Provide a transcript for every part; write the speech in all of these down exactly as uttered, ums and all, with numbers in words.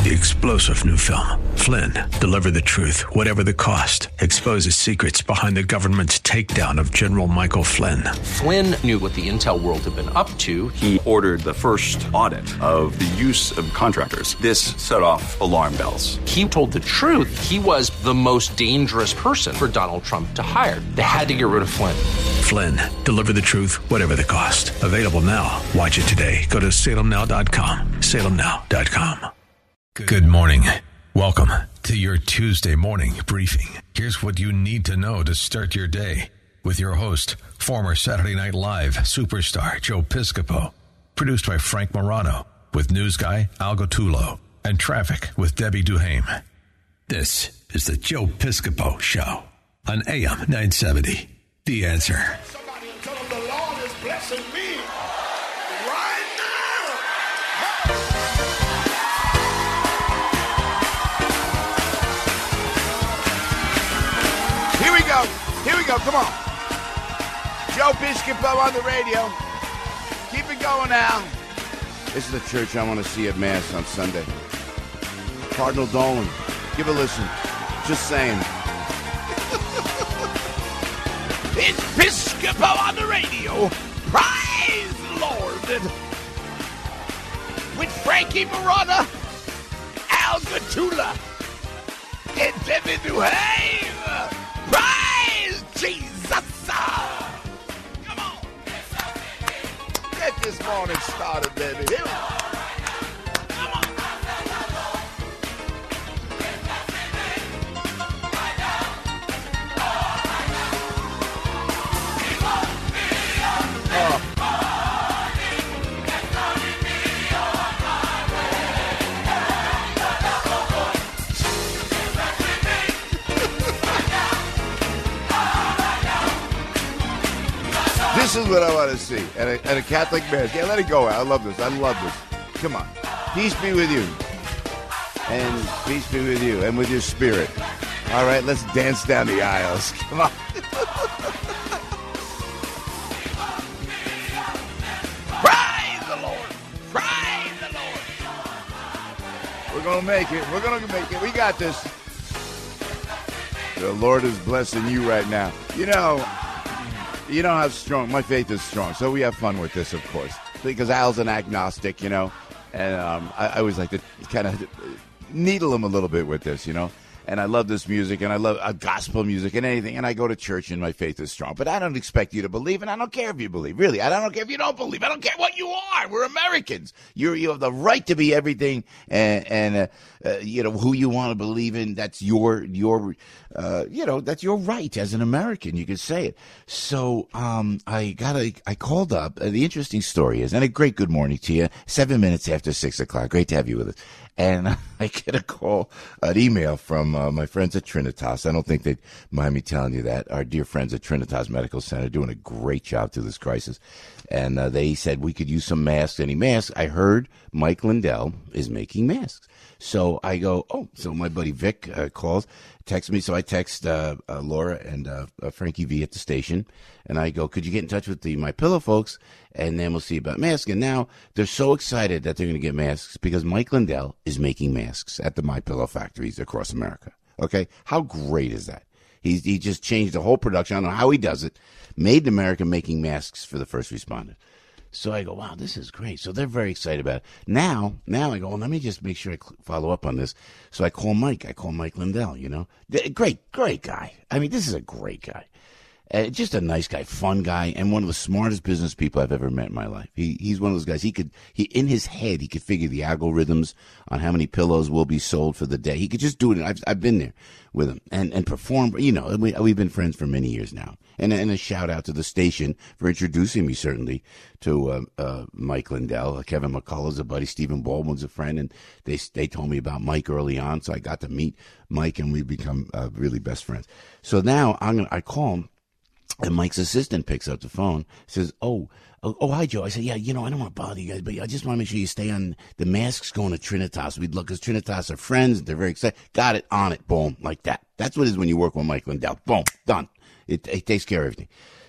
The explosive new film, Flynn, deliver the truth, whatever the cost, exposes secrets behind the government's takedown of General Michael Flynn. Flynn knew what the intel world had been up to. He ordered the first audit of the use of contractors. This set off alarm bells. He told the truth. He was the most dangerous person for Donald Trump to hire. They had to get rid of Flynn. Flynn, deliver the truth, whatever the cost. Available now. Watch it today. Go to salem now dot com. salem now dot com. Good morning. Welcome to your Tuesday morning briefing. Here's what you need to know to start your day with your host, former Saturday Night Live superstar Joe Piscopo. Produced by Frank Morano with news guy Al Gottulo and traffic with Debbie Duhame. This is the Joe Piscopo Show on A M nine seventy. The Answer. Somebody tell them the Lord is blessing me right now. Here we go. Here we go. Come on. Joe Piscopo on the radio. Keep it going now. This is the church I want to see at Mass on Sunday. Cardinal Dolan. Give a listen. Just saying. It's Piscopo on the radio. Praise the Lord. With Frankie Morana, Al Gottulo, and Debbie Duhame. Praise Jesus. Come on. Get this morning started, baby. Here we go. Come on. Oh. This is what I want to see at a, at a Catholic Mass. Yeah, let it go. I love this. I love this. Come on. Peace be with you. And peace be with you and with your spirit. All right, let's dance down the aisles. Come on. Praise the Lord. Praise the Lord. We're going to make it. We're going to make it. We got this. The Lord is blessing you right now. You know... You know how strong, my faith is strong, so we have fun with this, of course, because Al's an agnostic, you know, and um, I, I always like to kind of needle him a little bit with this, you know, and I love this music, and I love uh, gospel music and anything, and I go to church, and my faith is strong, but I don't expect you to believe, and I don't care if you believe, really, I don't care if you don't believe, I don't care what you are, we're Americans, You're, you have the right to be everything, and, and uh, uh, you know, who you want to believe in, that's your, your, uh, you know, that's your right as an American, you can say it, so um, I got a, I called up, uh, the interesting story is, and a great good morning to you, seven minutes after six o'clock, great to have you with us. And I get a call, an email from uh, my friends at Trinitas. I don't think they'd mind me telling you that. Our dear friends at Trinitas Medical Center doing a great job through this crisis. And uh, they said we could use some masks, any masks. I heard Mike Lindell is making masks. So I go, oh, so my buddy Vic uh, calls, texts me. So I text uh, uh, Laura and uh, uh, Frankie V at the station. And I go, could you get in touch with the My Pillow folks? And then we'll see about masks. And now they're so excited that they're going to get masks because Mike Lindell is making masks at the My Pillow factories across America. Okay? How great is that? He's, he just changed the whole production. I don't know how he does it. Made in America making masks for the first responders. So I go, wow, this is great. So they're very excited about it. Now, now I go, well, let me just make sure I cl- follow up on this. So I call Mike. I call Mike Lindell, you know. Great, great guy. I mean, this is a great guy. Uh, just a nice guy, fun guy, and one of the smartest business people I've ever met in my life. He he's one of those guys. He could he in his head he could figure the algorithms on how many pillows will be sold for the day. He could just do it. I've I've been there with him and and perform. You know, we we've been friends for many years now. And and a shout out to the station for introducing me certainly to uh, uh, Mike Lindell. Uh, Kevin McCullough's a buddy. Stephen Baldwin's a friend, and they they told me about Mike early on, so I got to meet Mike, and we become uh, really best friends. So now I'm gonna I call him. And Mike's assistant picks up the phone, says, oh, oh, oh, hi, Joe. I said, yeah, you know, I don't want to bother you guys, but I just want to make sure you stay on the masks going to Trinitas. We'd look, because Trinitas are friends. They're very excited. Got it, on it, boom, like that. That's what it is when you work with Mike Lindell. Boom, done. It, it takes care of everything.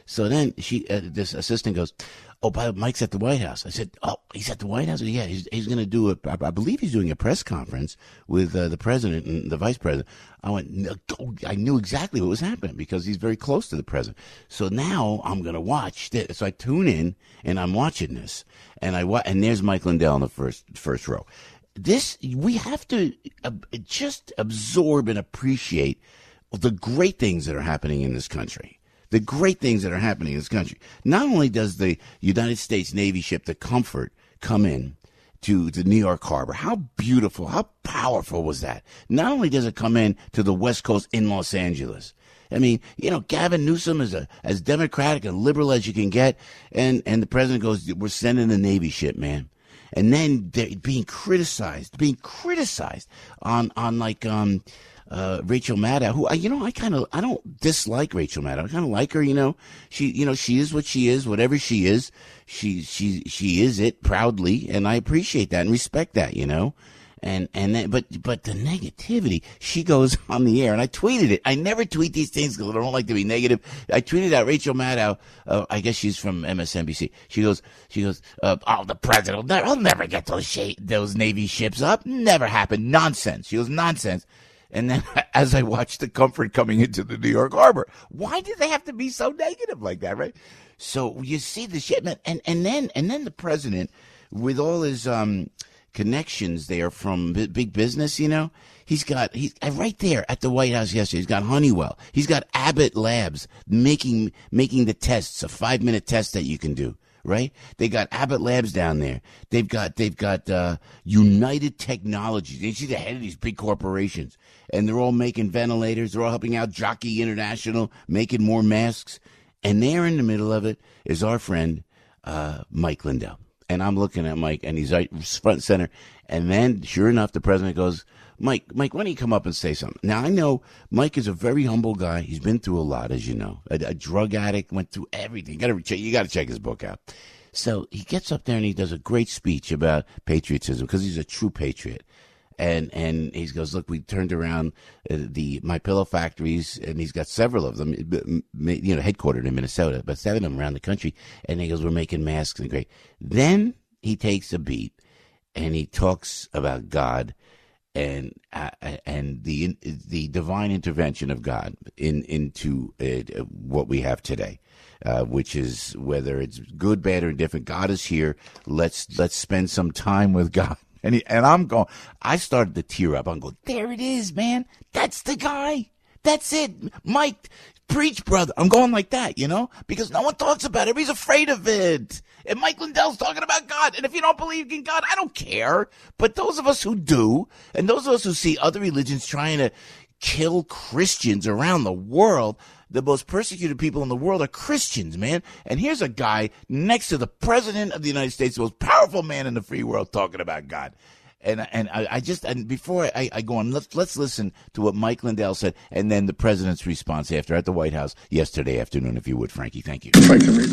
So then she, uh, this assistant goes, oh, but Mike's at the White House. I said, oh, he's at the White House? Yeah, he's, he's going to do a, I believe he's doing a press conference with uh, the president and the vice president. I went, no, I knew exactly what was happening because he's very close to the president. So now I'm going to watch this. So I tune in and I'm watching this. And I wa- and there's Mike Lindell in the first first row. This, we have to uh, just absorb and appreciate the great things that are happening in this country. The great things that are happening in this country. Not only does the United States Navy ship, the Comfort, come in to the New York Harbor. How beautiful, how powerful was that? Not only does it come in to the West Coast in Los Angeles. I mean, you know, Gavin Newsom is a, as democratic and liberal as you can get. And, and the president goes, we're sending the Navy ship, man. And then they're being criticized, being criticized on, on like, um, Uh, Rachel Maddow, who I, you know, I kind of, I don't dislike Rachel Maddow. I kind of like her, you know. She, you know, she is what she is, whatever she is. She, she, she is it proudly, and I appreciate that and respect that, you know. And, and then, but, but the negativity, she goes on the air, and I tweeted it. I never tweet these things because I don't like to be negative. I tweeted out Rachel Maddow, uh, I guess she's from M S N B C. She goes, she goes, uh, oh, the president will never, I'll never get those sh- those Navy ships up. Never happened. Nonsense. She goes, nonsense. And then as I watched the Comfort coming into the New York Harbor, why did they have to be so negative like that, right? So you see the shipment, and, and then and then the president, with all his um, connections there from big business, you know, he's got, he's right there at the White House yesterday, he's got Honeywell. He's got Abbott Labs making making the tests, a five-minute test that you can do. Right? They got Abbott Labs down there. They've got they've got uh, United Technologies. You see the head of these big corporations, and they're all making ventilators. They're all helping out Jockey International, making more masks. And there in the middle of it is our friend uh, Mike Lindell. And I'm looking at Mike, and he's right front and center. And then, sure enough, the president goes, Mike, Mike, why don't you come up and say something? Now, I know Mike is a very humble guy. He's been through a lot, as you know. A, a drug addict, went through everything. You got to you got to check his book out. So he gets up there and he does a great speech about patriotism because he's a true patriot. And and he goes, look, we turned around uh, the My Pillow factories, and he's got several of them, you know, headquartered in Minnesota, but seven of them around the country. And he goes, we're making masks and great. Then he takes a beat and he talks about God and uh, and the the divine intervention of God in into uh, what we have today, uh, which is whether it's good, bad, or indifferent. God is here. Let's let's spend some time with God. And he, and I'm going. I started to tear up. I'm going. There it is, man. That's the guy. That's it, Mike. Preach, brother. I'm going like that, you know, because no one talks about it. Everybody's afraid of it. And Mike Lindell's talking about God. And if you don't believe in God, I don't care. But those of us who do, and those of us who see other religions trying to kill Christians around the world, the most persecuted people in the world are Christians, man. And here's a guy next to the president of the United States, the most powerful man in the free world, talking about God. And and I, I just and before I, I go on, let's let's listen to what Mike Lindell said, and then the president's response after at the White House yesterday afternoon, if you would, Frankie. Thank you. If I can read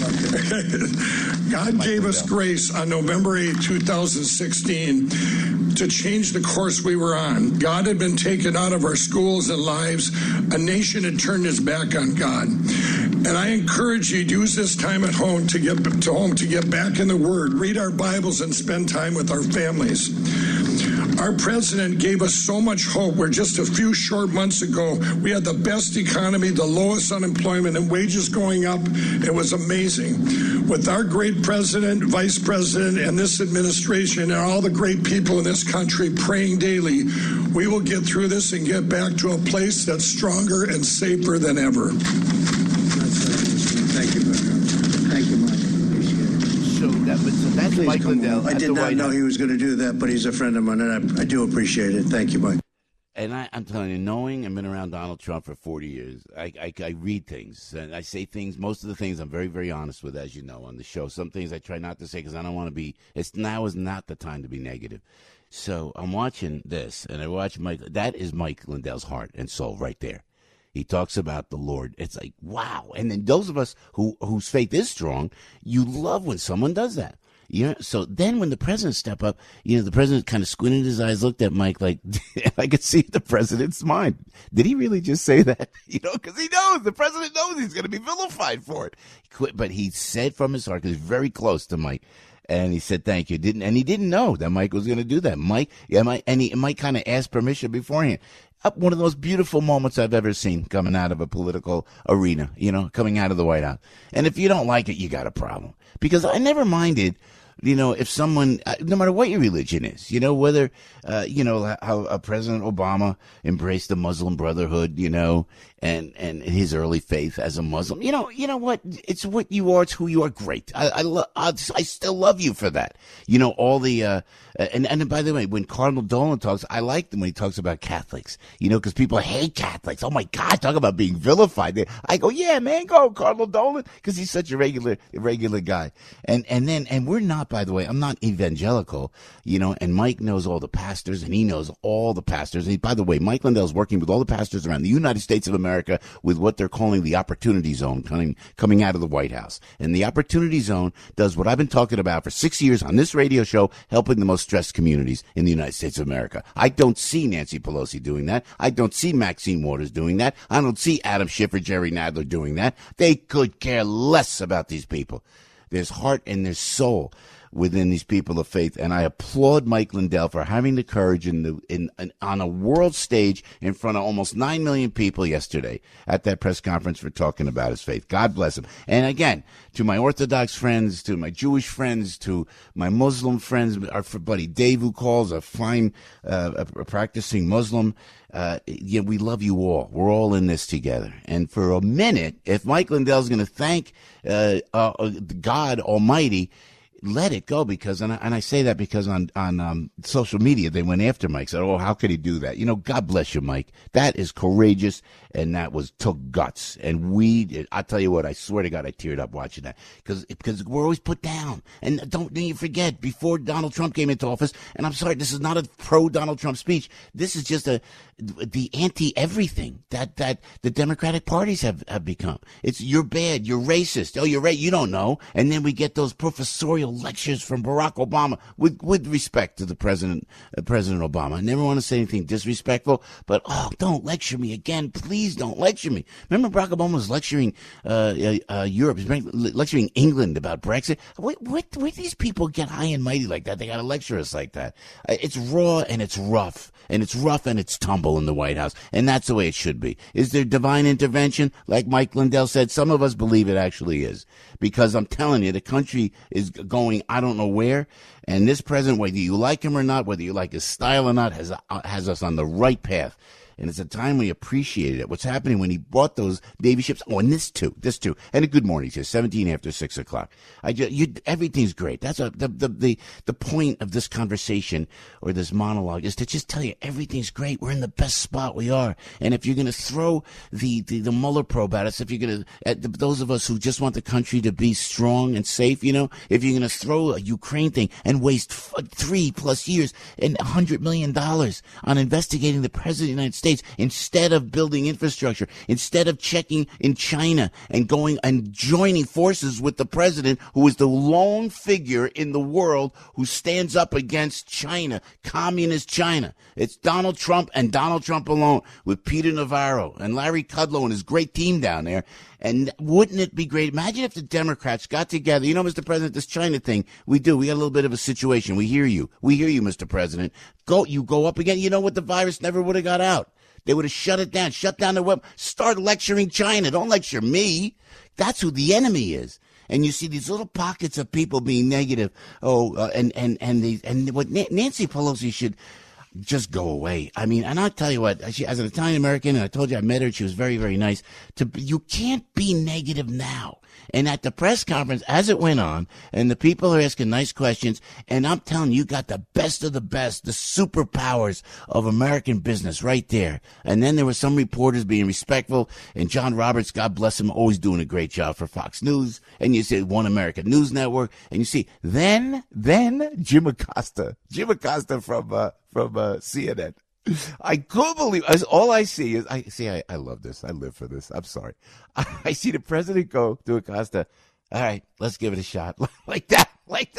this. God Mike gave Lindell. us grace on November eighth, twenty sixteen, to change the course we were on. God had been taken out of our schools and lives. A nation had turned its back on God. And I encourage you to use this time at home to get to home to get back in the Word, read our Bibles, and spend time with our families. Our president gave us so much hope where just a few short months ago, we had the best economy, the lowest unemployment, and wages going up. It was amazing. With our great president, vice president, and this administration, and all the great people in this country praying daily, we will get through this and get back to a place that's stronger and safer than ever. Thank you, Thank you, Mike. So, that, so that's Please Mike Lindell. I did not know he was going to do that, but he's a friend of mine, and I, I do appreciate it. Thank you, Mike. And I, I'm telling you, knowing I've been around Donald Trump for forty years, I, I, I read things, and I say things, most of the things I'm very, very honest with, as you know, on the show. Some things I try not to say because I don't want to be, it's now is not the time to be negative. So I'm watching this, and I watch Mike, that is Mike Lindell's heart and soul right there. He talks about the Lord. It's like, wow. And then those of us who whose faith is strong, you love when someone does that. You know, so then when the president stepped up, you know, the president kind of squinted his eyes, looked at Mike like, I could see the president's mind. Did he really just say that? You know, because he knows, the president knows he's going to be vilified for it. He quit, but he said from his heart, because he's very close to Mike, and he said, thank you. Didn't, and he didn't know that Mike was going to do that. Mike, yeah, Mike, and he, Mike kind of asked permission beforehand. Up one of the most beautiful moments I've ever seen coming out of a political arena, you know, coming out of the White House. And if you don't like it, you got a problem. Because I never minded, you know, if someone, no matter what your religion is, you know, whether, uh, you know, how uh, President Obama embraced the Muslim Brotherhood, you know, and, and his early faith as a Muslim, you know, you know what? It's what you are. It's who you are. Great. I, I, lo- I, I still love you for that. You know, all the, uh, and, and by the way, when Cardinal Dolan talks, I like them when he talks about Catholics, you know, because people hate Catholics. Oh my God, talk about being vilified. I go, yeah, man, go Cardinal Dolan, because he's such a regular, regular guy. And, and then, and we're not, by the way, I'm not evangelical, you know, and Mike knows all the pastors, and he knows all the pastors. And he, by the way, Mike Lindell's working with all the pastors around the United States of America with what they're calling the Opportunity Zone coming, coming out of the White House. And the Opportunity Zone does what I've been talking about for six years on this radio show, helping the most stressed communities in the United States of America. I don't see Nancy Pelosi doing that. I don't see Maxine Waters doing that. I don't see Adam Schiff or Jerry Nadler doing that. They could care less about these people. There's heart and there's soul within these people of faith, and I applaud Mike Lindell for having the courage in the in, in on a world stage in front of almost nine million people yesterday at that press conference for talking about his faith. God bless him. And again, to my Orthodox friends, to my Jewish friends, to my Muslim friends, our buddy Dave, who calls a fine uh, a, a practicing Muslim. Uh, yeah, we love you all. We're all in this together. And for a minute, if Mike Lindell's going to thank uh, uh, God Almighty, let it go, because, and I, and I say that because on, on um, social media, they went after Mike, said, oh, how could he do that? You know, God bless you, Mike. That is courageous, and that was took guts. And we, I tell you what, I swear to God, I teared up watching that, because because we're always put down. And don't you forget, before Donald Trump came into office, and I'm sorry, this is not a pro-Donald Trump speech. This is just a the anti-everything that, that the Democratic parties have, have become. It's, you're bad, you're racist, oh, you're right, you don't know. And then we get those professorial lectures from Barack Obama, with with respect to the president, uh, President Obama. I never want to say anything disrespectful, but oh, don't lecture me again, please don't lecture me. Remember, Barack Obama was lecturing uh, uh, uh, Europe, he's lecturing England about Brexit. What, what, where do these people get high and mighty like that? They got to lecture us like that. Uh, it's raw and it's rough, and it's rough and it's tumble in the White House, and that's the way it should be. Is there divine intervention? Like Mike Lindell said, some of us believe it actually is, because I'm telling you, the country is going I don't know where, and this president, whether you like him or not, whether you like his style or not, has uh, has us on the right path. And it's a time we appreciated it. What's happening when he bought those Navy ships? Oh, and this too, this too. And a good morning to you, seventeen after six o'clock. I just, you, everything's great. That's a, the, the, the, the point of this conversation or this monologue is to just tell you everything's great. We're in the best spot we are. And if you're going to throw the, the, the Mueller probe at us, if you're going to, at the, those of us who just want the country to be strong and safe, you know, if you're going to throw a Ukraine thing and waste f- three plus years and a hundred million dollars on investigating the president of the United States, instead of building infrastructure, instead of checking in China and going and joining forces with the president, who is the lone figure in the world who stands up against China, communist China. It's Donald Trump and Donald Trump alone, with Peter Navarro and Larry Kudlow and his great team down there. And wouldn't it be great? Imagine if the Democrats got together. You know, Mister President, this China thing, we do. We got a little bit of a situation. We hear you. We hear you, Mister President. Go, you go up again. You know what? The virus never would have got out. They would have shut it down, shut down the web, start lecturing China. Don't lecture me. That's who the enemy is. And you see these little pockets of people being negative. Oh, uh, and, and, and, the, and what Nancy Pelosi should just go away. I mean, and I'll tell you what, she, as an Italian-American, and I told you I met her, she was very, very nice. To, you can't be negative now. And at the press conference, as it went on, and the people are asking nice questions, and I'm telling you, you got the best of the best, the superpowers of American business right there. And then there were some reporters being respectful, and John Roberts, God bless him, always doing a great job for Fox News, and you see One American News Network, and you see, then, then Jim Acosta, Jim Acosta from, uh, from, uh, C N N. I couldn't believe as all I see is I see I, I love this. I live for this. I'm sorry. I, I see the president go to Acosta. All right, let's give it a shot. Like that, like that.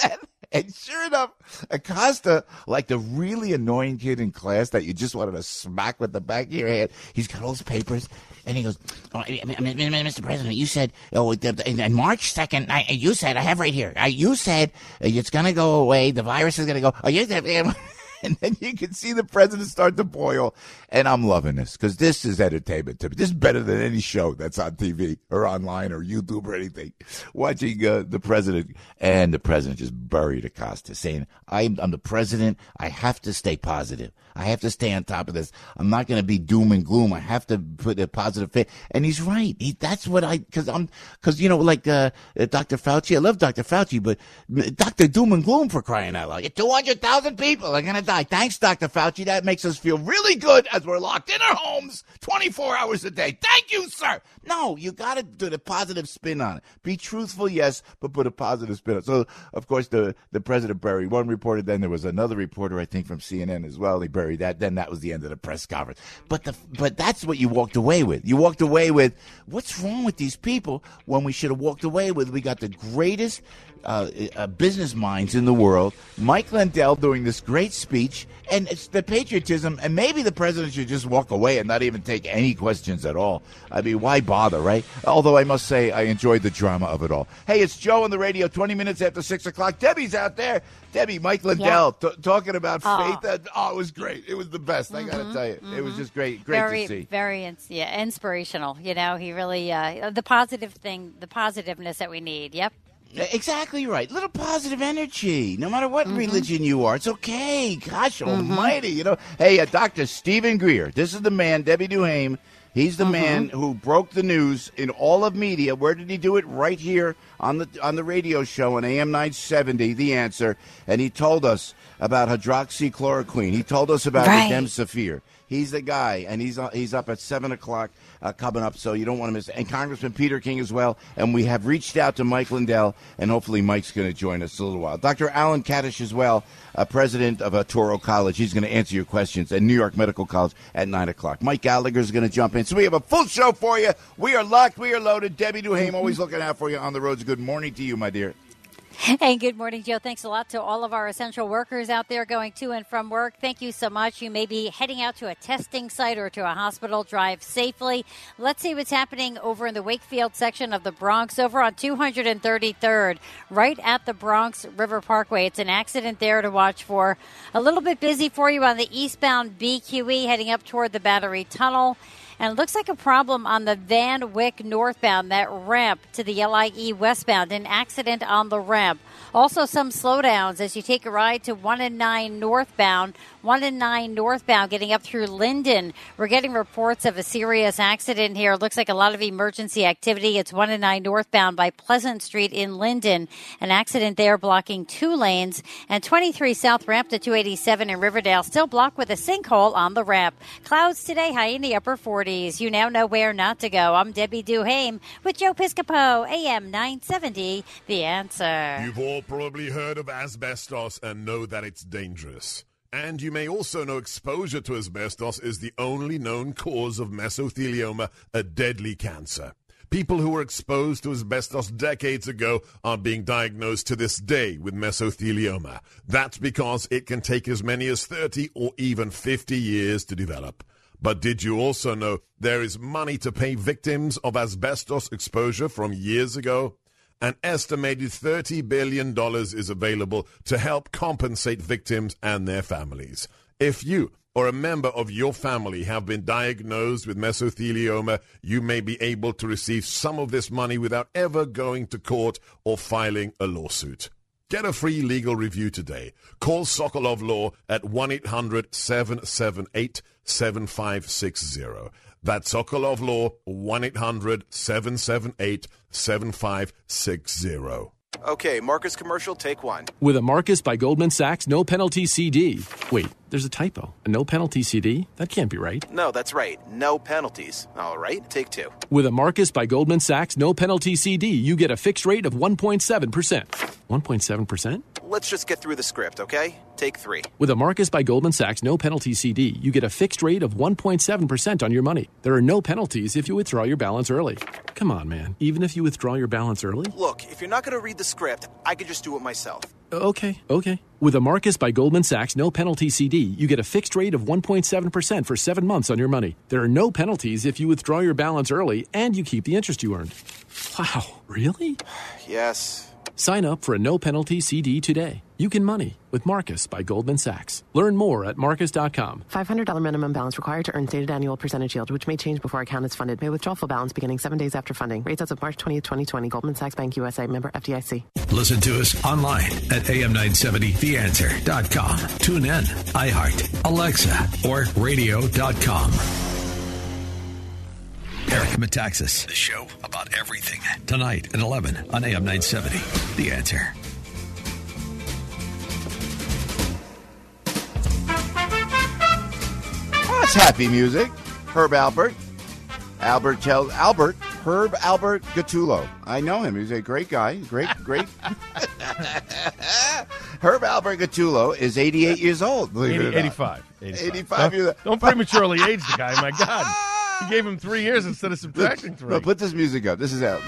And sure enough, Acosta, like the really annoying kid in class that you just wanted to smack with the back of your head, he's got all his papers, and he goes, oh, Mister President, you said, oh, in March second, I, you said, I have right here, I, you said it's going to go away, the virus is going to go, oh, you said... And then you can see the president start to boil. And I'm loving this because this is entertainment to me. This is better than any show that's on T V or online or YouTube or anything. Watching uh, the president, and the president just buried Acosta, saying, I'm, I'm the president. I have to stay positive. I have to stay on top of this. I'm not going to be doom and gloom. I have to put a positive face. And he's right. He, that's what I, because I'm, because, you know, like uh, Doctor Fauci, I love Doctor Fauci, but Doctor Doom and Gloom, for crying out loud. two hundred thousand people are going to die. Thanks, Doctor Fauci. That makes us feel really good as we're locked in our homes twenty-four hours a day. Thank you, sir. No, you got to do the positive spin on it. Be truthful, yes, but put a positive spin on it. So, of course, the, the president buried one reporter. Then there was another reporter, I think, from C N N as well. He buried that. Then that was the end of the press conference. But the but that's what you walked away with. You walked away with, what's wrong with these people, when we should have walked away with, we got the greatest Uh, uh, business minds in the world, Mike Lindell doing this great speech, and it's the patriotism, and maybe the president should just walk away and not even take any questions at all. I mean, why bother, right? Although I must say I enjoyed the drama of it all. Hey, it's Joe on the radio, twenty minutes after six o'clock. Debbie's out there. Debbie, Mike Lindell yeah. t- talking about oh. faith. And, oh, it was great. It was the best, mm-hmm, I got to tell you. Mm-hmm. It was just great great very, to see. Very ins- yeah, inspirational. You know, he really, uh, the positive thing, the positiveness that we need. Yep. Exactly right. Little positive energy. No matter what mm-hmm. religion you are, it's okay. Gosh mm-hmm. almighty. You know. Hey, uh, Doctor Stephen Greer. This is the man, Debbie Duhame. He's the mm-hmm. man who broke the news in all of media. Where did he do it? Right here on the on the radio show on A M nine seventy, The Answer. And he told us about hydroxychloroquine. He told us about right. remdesivir. He's the guy, and he's uh, he's up at seven o'clock uh, coming up, so you don't want to miss it. And Congressman Peter King as well. And we have reached out to Mike Lindell, and hopefully Mike's going to join us in a little while. Doctor Alan Kadish as well, uh, president of uh, Toro College. He's going to answer your questions at New York Medical College at nine o'clock. Mike Gallagher is going to jump in. So we have a full show for you. We are locked. We are loaded. Debbie Duhame, always looking out for you on the roads. Good morning to you, my dear. Hey, good morning, Joe. Thanks a lot to all of our essential workers out there going to and from work. Thank you so much. You may be heading out to a testing site or to a hospital. Drive safely. Let's see what's happening over in the Wakefield section of the Bronx, over on two hundred thirty-third, right at the Bronx River Parkway. It's an accident there to watch for. A little bit busy for you on the eastbound B Q E heading up toward the Battery Tunnel. And it looks like a problem on the Van Wyck northbound, that ramp to the L I E westbound, an accident on the ramp. Also some slowdowns as you take a ride to one and nine northbound, one and nine northbound getting up through Linden. We're getting reports of a serious accident here. It looks like a lot of emergency activity. It's one and nine northbound by Pleasant Street in Linden. An accident there blocking two lanes. And twenty-three south ramp to two eighty-seven in Riverdale still blocked with a sinkhole on the ramp. Clouds today, high in the upper forties. You now know where not to go. I'm Debbie Duhame with Joe Piscopo, A M nine seventy, The Answer. You've all probably heard of asbestos and know that it's dangerous. And you may also know exposure to asbestos is the only known cause of mesothelioma, a deadly cancer. People who were exposed to asbestos decades ago are being diagnosed to this day with mesothelioma. That's because it can take as many as thirty or even fifty years to develop. But did you also know there is money to pay victims of asbestos exposure from years ago? An estimated thirty billion dollars is available to help compensate victims and their families. If you or a member of your family have been diagnosed with mesothelioma, you may be able to receive some of this money without ever going to court or filing a lawsuit. Get a free legal review today. Call Sokolov Law at one eight hundred seven seven eight seven five six zero. That's Sokolov Law, one eight hundred seven seven eight seven five six zero. Okay, Marcus commercial, take one. With a Marcus by Goldman Sachs no penalty C D. Wait, there's a typo. A no penalty C D? That can't be right. No, that's right. No penalties. All right, take two. With a Marcus by Goldman Sachs no penalty C D, you get a fixed rate of one point seven percent. one point seven percent? let's just get through the script, okay? Take three. With a Marcus by Goldman Sachs no-penalty C D, you get a fixed rate of one point seven percent on your money. There are no penalties if you withdraw your balance early. Come on, man. Even if you withdraw your balance early? Look, if you're not going to read the script, I could just do it myself. Okay, okay. With a Marcus by Goldman Sachs no-penalty C D, you get a fixed rate of one point seven percent for seven months on your money. There are no penalties if you withdraw your balance early and you keep the interest you earned. Wow, really? Yes. Sign up for a no-penalty C D today. You can money with Marcus by Goldman Sachs. Learn more at marcus dot com. five hundred dollars minimum balance required to earn stated annual percentage yield, which may change before account is funded. May withdraw full balance beginning seven days after funding. Rates as of March twentieth, twenty twenty. Goldman Sachs Bank U S A. Member F D I C. Listen to us online at A M nine seventy the answer dot com. Tune in, iHeart, Alexa, or radio dot com. Eric Metaxas, the show about everything. Tonight at eleven on A M nine seventy. The Answer. Oh, that's happy music. Herb Alpert. Albert tells Albert, Herb Albert Gattulo. I know him. He's a great guy. Great, great. Herb Albert Gattulo is eighty-eight years old. Believe it or not. eighty-five. eighty-five. eighty-five Don't, years old. don't prematurely age the guy. My God. He gave him three years instead of subtracting three. No, put this music up. This is Al.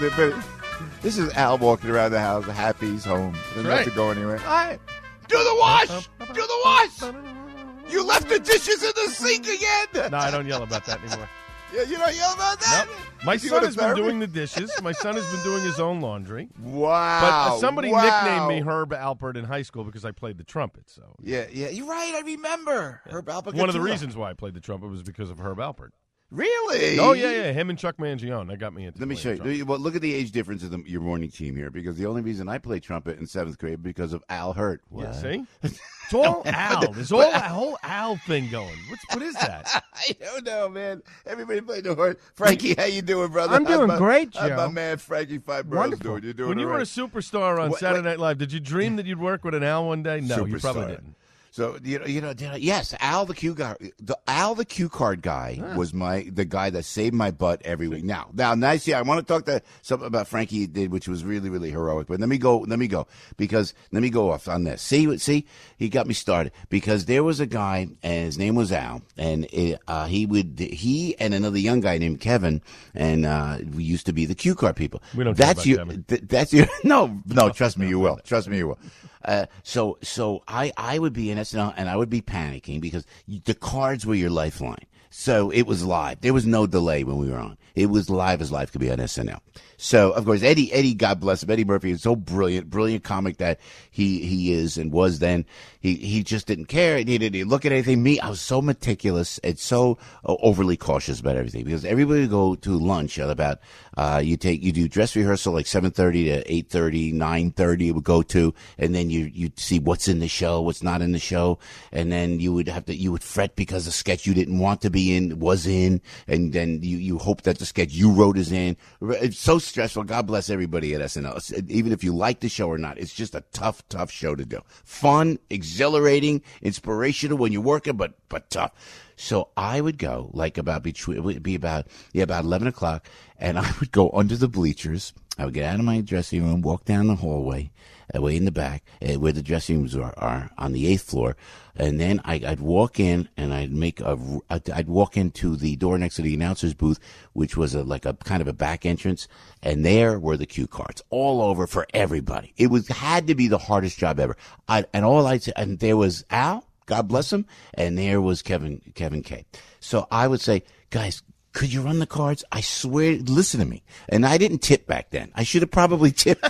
This is Al walking around the house, happy he's home. Doesn't right. have to go anywhere. All right. Do the wash! Do the wash! You left the dishes in the sink again! No, I don't yell about that anymore. Yeah, you don't yell about that? Nope. My You son go to has been therapy? doing the dishes. My son has been doing his own laundry. Wow. But uh, somebody wow. nicknamed me Herb Alpert in high school because I played the trumpet. So Yeah, yeah, you're right. I remember. Herb Alpert one of the Gattulo. reasons why I played the trumpet was because of Herb Alpert. Really? Oh, yeah, yeah. Him and Chuck Mangione. That got me into Let me show playing you. trumpet. Well, look at the age difference of the, your morning team here, because the only reason I played trumpet in seventh grade because of Al Hurt. Yeah, see? It's all Al. There's all a whole Al thing going. What's what is that? I don't know, man. Everybody played the horn. Frankie, how you doing, brother? I'm doing How's my, great, how's Joe. my man Frankie Five Bros Wonderful. doing? You doing When you all were a right? superstar on What- Saturday what- Night Live, did you dream that you'd work with an Al one day? No, you probably Superstar. didn't. So you know, you know, you know, yes, Al the cue guy, the Al the cue card guy Ah. was my the guy that saved my butt every week. Now, now, now, see, I want to talk to something about Frankie did, which was really, really heroic. But let me go, let me go, because let me go off on this. See, see, he got me started because there was a guy, and his name was Al, and it, uh, he would, he and another young guy named Kevin, and uh, we used to be the cue card people. We don't care That's about you. Kevin. Th- that's you. No, no, trust me, you will. Trust me, you will. Uh, so, so I, I would be in S N L and I would be panicking because the cards were your lifeline. So it was live. There was no delay when we were on. It was live as life could be on S N L. So, of course, Eddie, Eddie, God bless him. Eddie Murphy is so brilliant, brilliant comic that he, he is and was then. He, he just didn't care. He didn't look at anything. Me, I was so meticulous and so uh, overly cautious about everything because everybody would go to lunch at about, uh, you take, you do dress rehearsal like seven thirty to eight thirty, nine thirty it would go to, and then you, you'd see what's in the show, what's not in the show. And then you would have to, you would fret because the sketch you didn't want to be in was in, and then you, you hope that the sketch you wrote is in. It's so stressful. God bless everybody at S N L. Even if you like the show or not, it's just a tough, tough show to do. Fun, exhilarating, inspirational when you're working, but, but tough. So I would go like about between, it would be about, yeah, about eleven o'clock, and I would go under the bleachers. I would get out of my dressing room, walk down the hallway, uh, way in the back, uh, where the dressing rooms are, are on the eighth floor. And then I, I'd walk in and I'd make a, I'd, I'd walk into the door next to the announcer's booth, which was a, like a kind of a back entrance. And there were the cue cards all over for everybody. It was, had to be the hardest job ever. I, and all I'd say, and there was Al, God bless him. And there was Kevin, Kevin K. So I would say, guys, could you run the cards? I swear, listen to me. And I didn't tip back then. I should have probably tipped.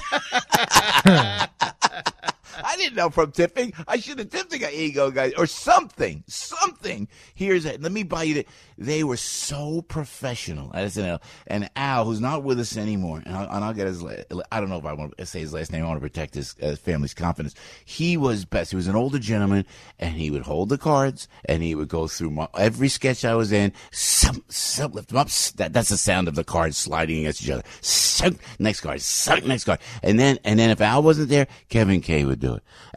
I didn't know from tipping. I should have tipped the guy. Here you go, guys. Or something. Something. Here's it. Let me buy you the. They were so professional at S N L. And Al, who's not with us anymore, and I'll, and I'll get his, I don't know if I want to say his last name. I want to protect his uh, family's confidence. He was best. He was an older gentleman, and he would hold the cards, and he would go through my, every sketch I was in. Some, some, lift them up. That, that's the sound of the cards sliding against each other. Sunk, next card. Sunk, next card. And then, and then if Al wasn't there, Kevin K would do it.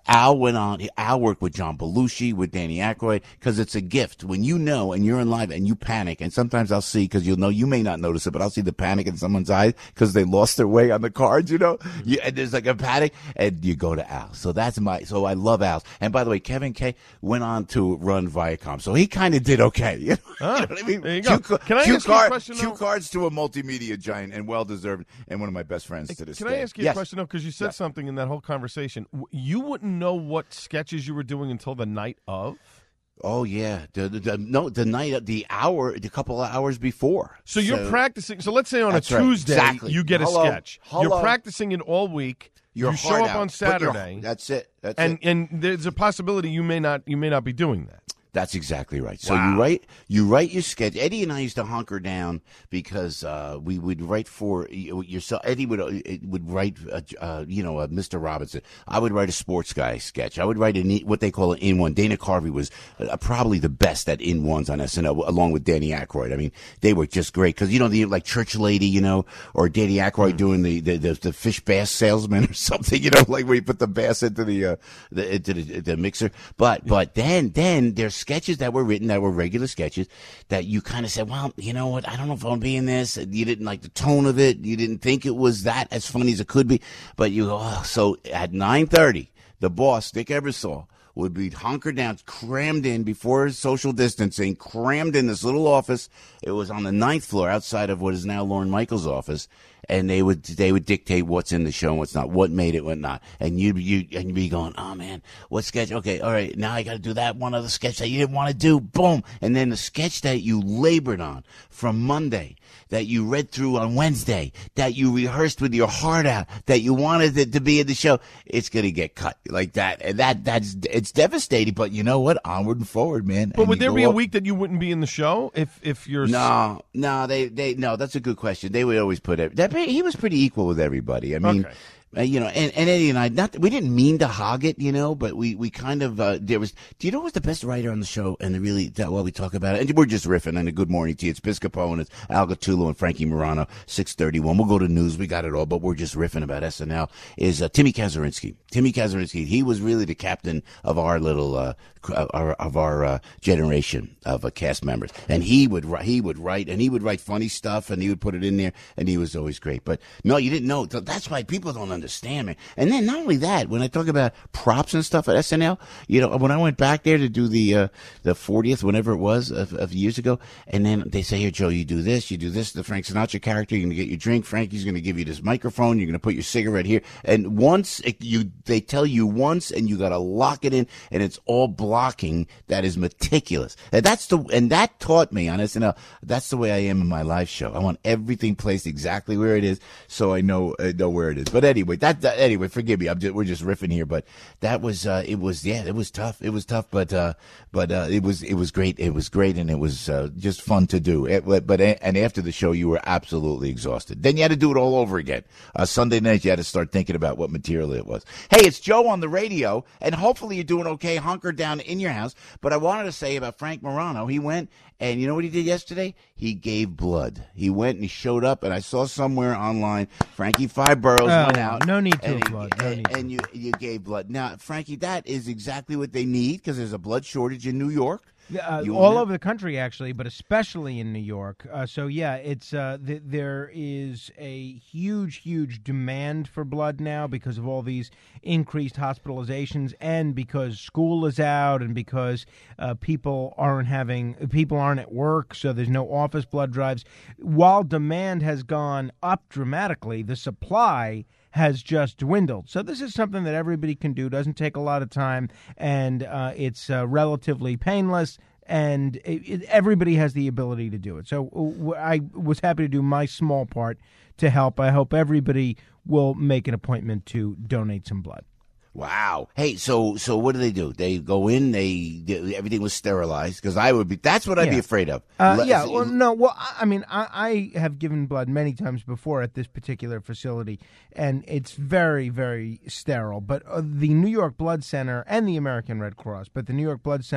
Al went on. Al worked with John Belushi, with Danny Aykroyd, because it's a gift when you know and you're in live and you panic. And sometimes I'll see, because you'll know, you may not notice it, but I'll see the panic in someone's eyes because they lost their way on the cards. You know, you, and there's like a panic, and you go to Al. So that's my. So I love Al's. And by the way, Kevin Kay went on to run Viacom, so he kind of did okay. You know, oh, you know what I mean? There you go. Cue, Can I cue ask card, you a question? Two though? cards to a multimedia giant and well-deserved, and one of my best friends to this Can day. I ask you Yes. a question, though? Because you said Yes. something in that whole conversation. W- You wouldn't know what sketches you were doing until the night of? Oh yeah, the, the, the, no, the night, the hour, the couple of hours before. So you're practicing. So let's say on a That's right. Tuesday Exactly. you get a Hello. sketch. Hello. You're practicing it all week. Your you show heart up out. on Put your- Saturday. that's it. That's and it. and there's a possibility you may not you may not be doing that. That's exactly right. So Wow. you write you write your sketch. Eddie and I used to hunker down because uh, we would write for yourself. Eddie would uh, would write, uh, uh, you know, uh, Mister Robinson. I would write a sports guy sketch. I would write an, what they call an in one. Dana Carvey was uh, probably the best at in ones on S N L, along with Danny Aykroyd. I mean, they were just great because you know the like Church Lady, you know, or Danny Aykroyd mm. doing the, the the the fish bass salesman or something, you know, like where you put the bass into the uh, the into the, the mixer. But but then then there's sketches that were written that were regular sketches that you kind of said, well, you know what, I don't know if I'll be in this. You didn't like the tone of it. You didn't think it was that as funny as it could be. But you go, oh. So at nine thirty, the boss, Dick Ebersol, would be hunkered down, crammed in before social distancing, crammed in this little office. It was on the ninth floor outside of what is now Lorne Michaels' office. And they would they would dictate what's in the show and what's not, what made it, what not. And you'd, you, and you'd be going, oh, man, what sketch? Okay, all right, now I got to do that one other sketch that you didn't want to do. Boom. And then the sketch that you labored on from Monday, that you read through on Wednesday, that you rehearsed with your heart out, that you wanted it to be in the show, it's going to get cut like that. And that that's it's devastating. But you know what? Onward and forward, man. But And would you there go be a up- week that you wouldn't be in the show if if you're No, no, they, they, no. That's a good question. They would always put it. That he was pretty equal with everybody. I mean, Okay. uh, you know, and, and Eddie and I, not we didn't mean to hog it, you know, but we, we kind of uh, there was. Do you know who was the best writer on the show? And the really that while we talk about it, and we're just riffing. And a good morning to you. It's Piscopo and it's Al Gattulo and Frankie Morano. Six thirty one. We'll go to news. We got it all, but we're just riffing about S N L. Is uh, Timmy Kazurinsky? Timmy Kazurinsky. He was really the captain of our little uh, our, of our uh, generation of uh, cast members, and he would write, he would write, and he would write funny stuff, and he would put it in there, and he was always great. But no, you didn't know. So that's why people don't understand, man. And then not only that, when I talk about props and stuff at S N L, you know, when I went back there to do the uh, the fortieth, whenever it was of, of years ago, and then they say, here, Joe, you do this, you do this, the Frank Sinatra character, you're gonna get your drink, Frankie's gonna give you this microphone, you're gonna put your cigarette here, and once it, you, they tell you once, and you gotta lock it in, and it's all blocking. That is meticulous. And that's the and that taught me on S N L. That's the way I am in my live show. I want everything placed exactly where it is, so I know uh, know where it is. But anyway, that, that anyway, forgive me. I'm just, we're just riffing here, but that was uh, it was yeah, it was tough. It was tough, but uh, but uh, it was it was great. It was great, and it was uh, just fun to do. It, but and after the show, you were absolutely exhausted. Then you had to do it all over again. Uh, Sunday night, you had to start thinking about what material it was. Hey, it's Joe on the radio, and hopefully you're doing okay, hunkered down in your house. But I wanted to say about Frank Morano. He went, and you know what he did yesterday? He gave blood. He went and he showed up, and I saw somewhere online, Frankie Five Boroughs Oh, went out. no need to and have he- blood. No and, need to. and you, you gave blood. Now, Frankie, that is exactly what they need because there's a blood shortage in New York. Uh, You all wanna- over the country, actually, but especially in New York. Uh, so yeah, it's uh, th- there is a huge, huge demand for blood now because of all these increased hospitalizations, and because school is out, and because uh, people aren't having people aren't at work, so there's no office blood drives. While demand has gone up dramatically, the supply has just dwindled. So this is something that everybody can do. Doesn't take a lot of time, and uh, it's uh, relatively painless, and it, it, everybody has the ability to do it. So uh, I was happy to do my small part to help. I hope everybody will make an appointment to donate some blood. Wow. Hey, so so what do they do? They go in. They, they everything was sterilized because I would be. That's what I'd be Yeah. afraid of. Uh, Le- yeah, well, no, well, I I mean, I, I have given blood many times before at this particular facility, and it's very, very sterile. But uh, the New York Blood Center and the American Red Cross, but the New York Blood Center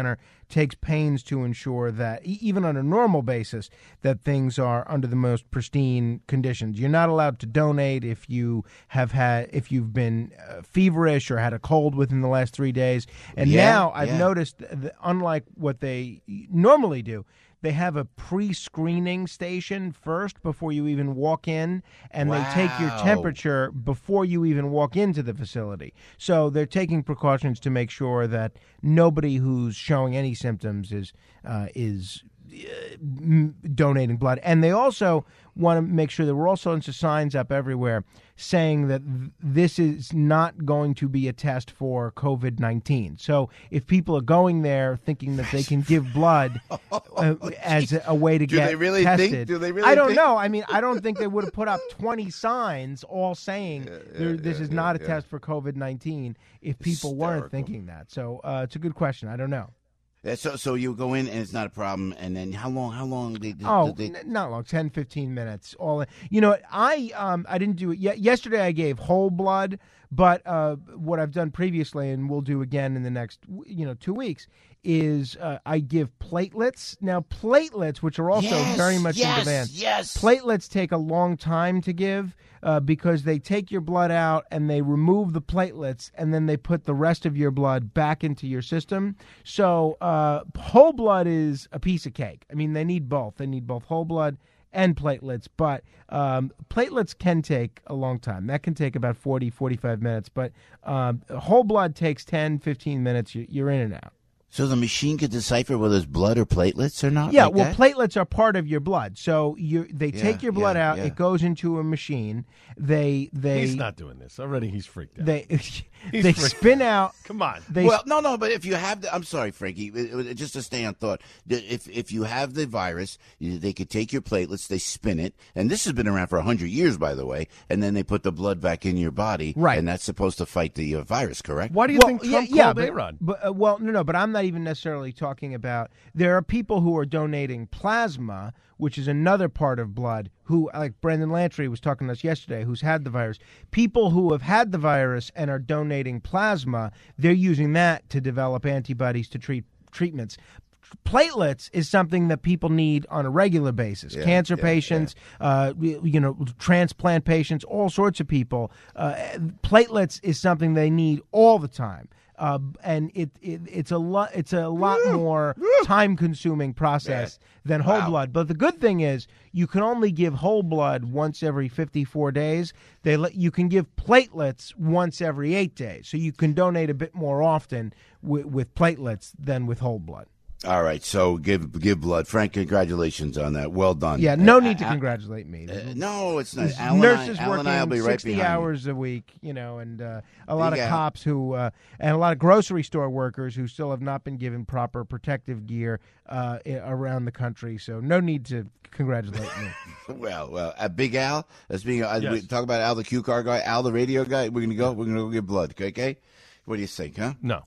takes pains to ensure that, e- even on a normal basis, that things are under the most pristine conditions. You're not allowed to donate if you have had, if you've been uh, feverish or had a cold within the last three days. And Yeah, now I've yeah. noticed, that unlike what they normally do, they have a pre-screening station first before you even walk in, and they take your Wow. temperature before you even walk into the facility. So they're taking precautions to make sure that nobody who's showing any symptoms is uh, is uh, m- donating blood. And they also want to make sure there were all sorts of signs up everywhere saying that th- this is not going to be a test for COVID nineteen. So if people are going there thinking that they can give blood uh, as a, a way to Do get they really think- tested, do they really I don't think- know. I mean, I don't think they would have put up twenty signs all saying there, this yeah, is yeah, not a yeah. test for COVID nineteen if people weren't Hysterical. thinking that. So uh, it's a good question. I don't know. Yeah, so so you go in and it's not a problem, and then how long? How long? They, they, Oh, they, n- not long, ten, fifteen minutes. All in. You know, I um I didn't do it yet. Yesterday I gave whole blood, but uh, what I've done previously, and we'll do again in the next you know two weeks, is uh, I give platelets. Now platelets, which are also Yes, very much yes, in demand. yes. Platelets take a long time to give uh, because they take your blood out and they remove the platelets, and then they put the rest of your blood back into your system. So uh, whole blood is a piece of cake. I mean, they need both. They need both whole blood and platelets, but um, platelets can take a long time. That can take about forty, forty-five minutes, but um, whole blood takes ten, fifteen minutes. You- You're in and out. So the machine could decipher whether it's blood or platelets or not? Yeah, like well, that? platelets are part of your blood. So you they Yeah, take your blood yeah, out. yeah. It goes into a machine. They they He's not doing this. Already he's freaked out. they He's they freaked spin out. Come on. They well, no, no, but if you have the, I'm sorry, Frankie, it- it- just to stay on thought, the- if if you have the virus, you- they could take your platelets, they spin it, and this has been around for one hundred years, by the way, and then they put the blood back in your body, Right. and that's supposed to fight the uh, virus, correct? Why do you well, think yeah, Trump yeah, called but, A-Rod? but uh, well, no, no, but I'm not even necessarily talking about. There are people who are donating plasma, which is another part of blood. Who, like Brendan Lantry was talking to us yesterday, who's had the virus. People who have had the virus and are donating plasma, they're using that to develop antibodies to treat treatments. Platelets is something that people need on a regular basis. Yeah, Cancer yeah, patients, Uh, you know, transplant patients, all sorts of people. Uh, platelets is something they need all the time. Uh, and it, it it's a lot it's a lot more time consuming process than whole blood. But the good thing is you can only give whole blood once every fifty-four days. They let you can give platelets once every eight days. So you can donate a bit more often with, with platelets than with whole blood. All right, so give give blood. Frank, congratulations on that. Well done. Yeah, no Uh, need to uh, congratulate me. uh, no, it's not. There's Al and nurses I, Al working and I will be right sixty behind you. hours a week, you know, and uh, a lot Big of Al. cops who uh, and a lot of grocery store workers who still have not been given proper protective gear uh, i- around the country. So no need to congratulate me. Well, well, uh, Big Al. That's being. Uh, Yes. we talk about Al, the cue card guy, Al, the radio guy. We're gonna go. We're gonna go get blood. Okay. What do you think, huh? No.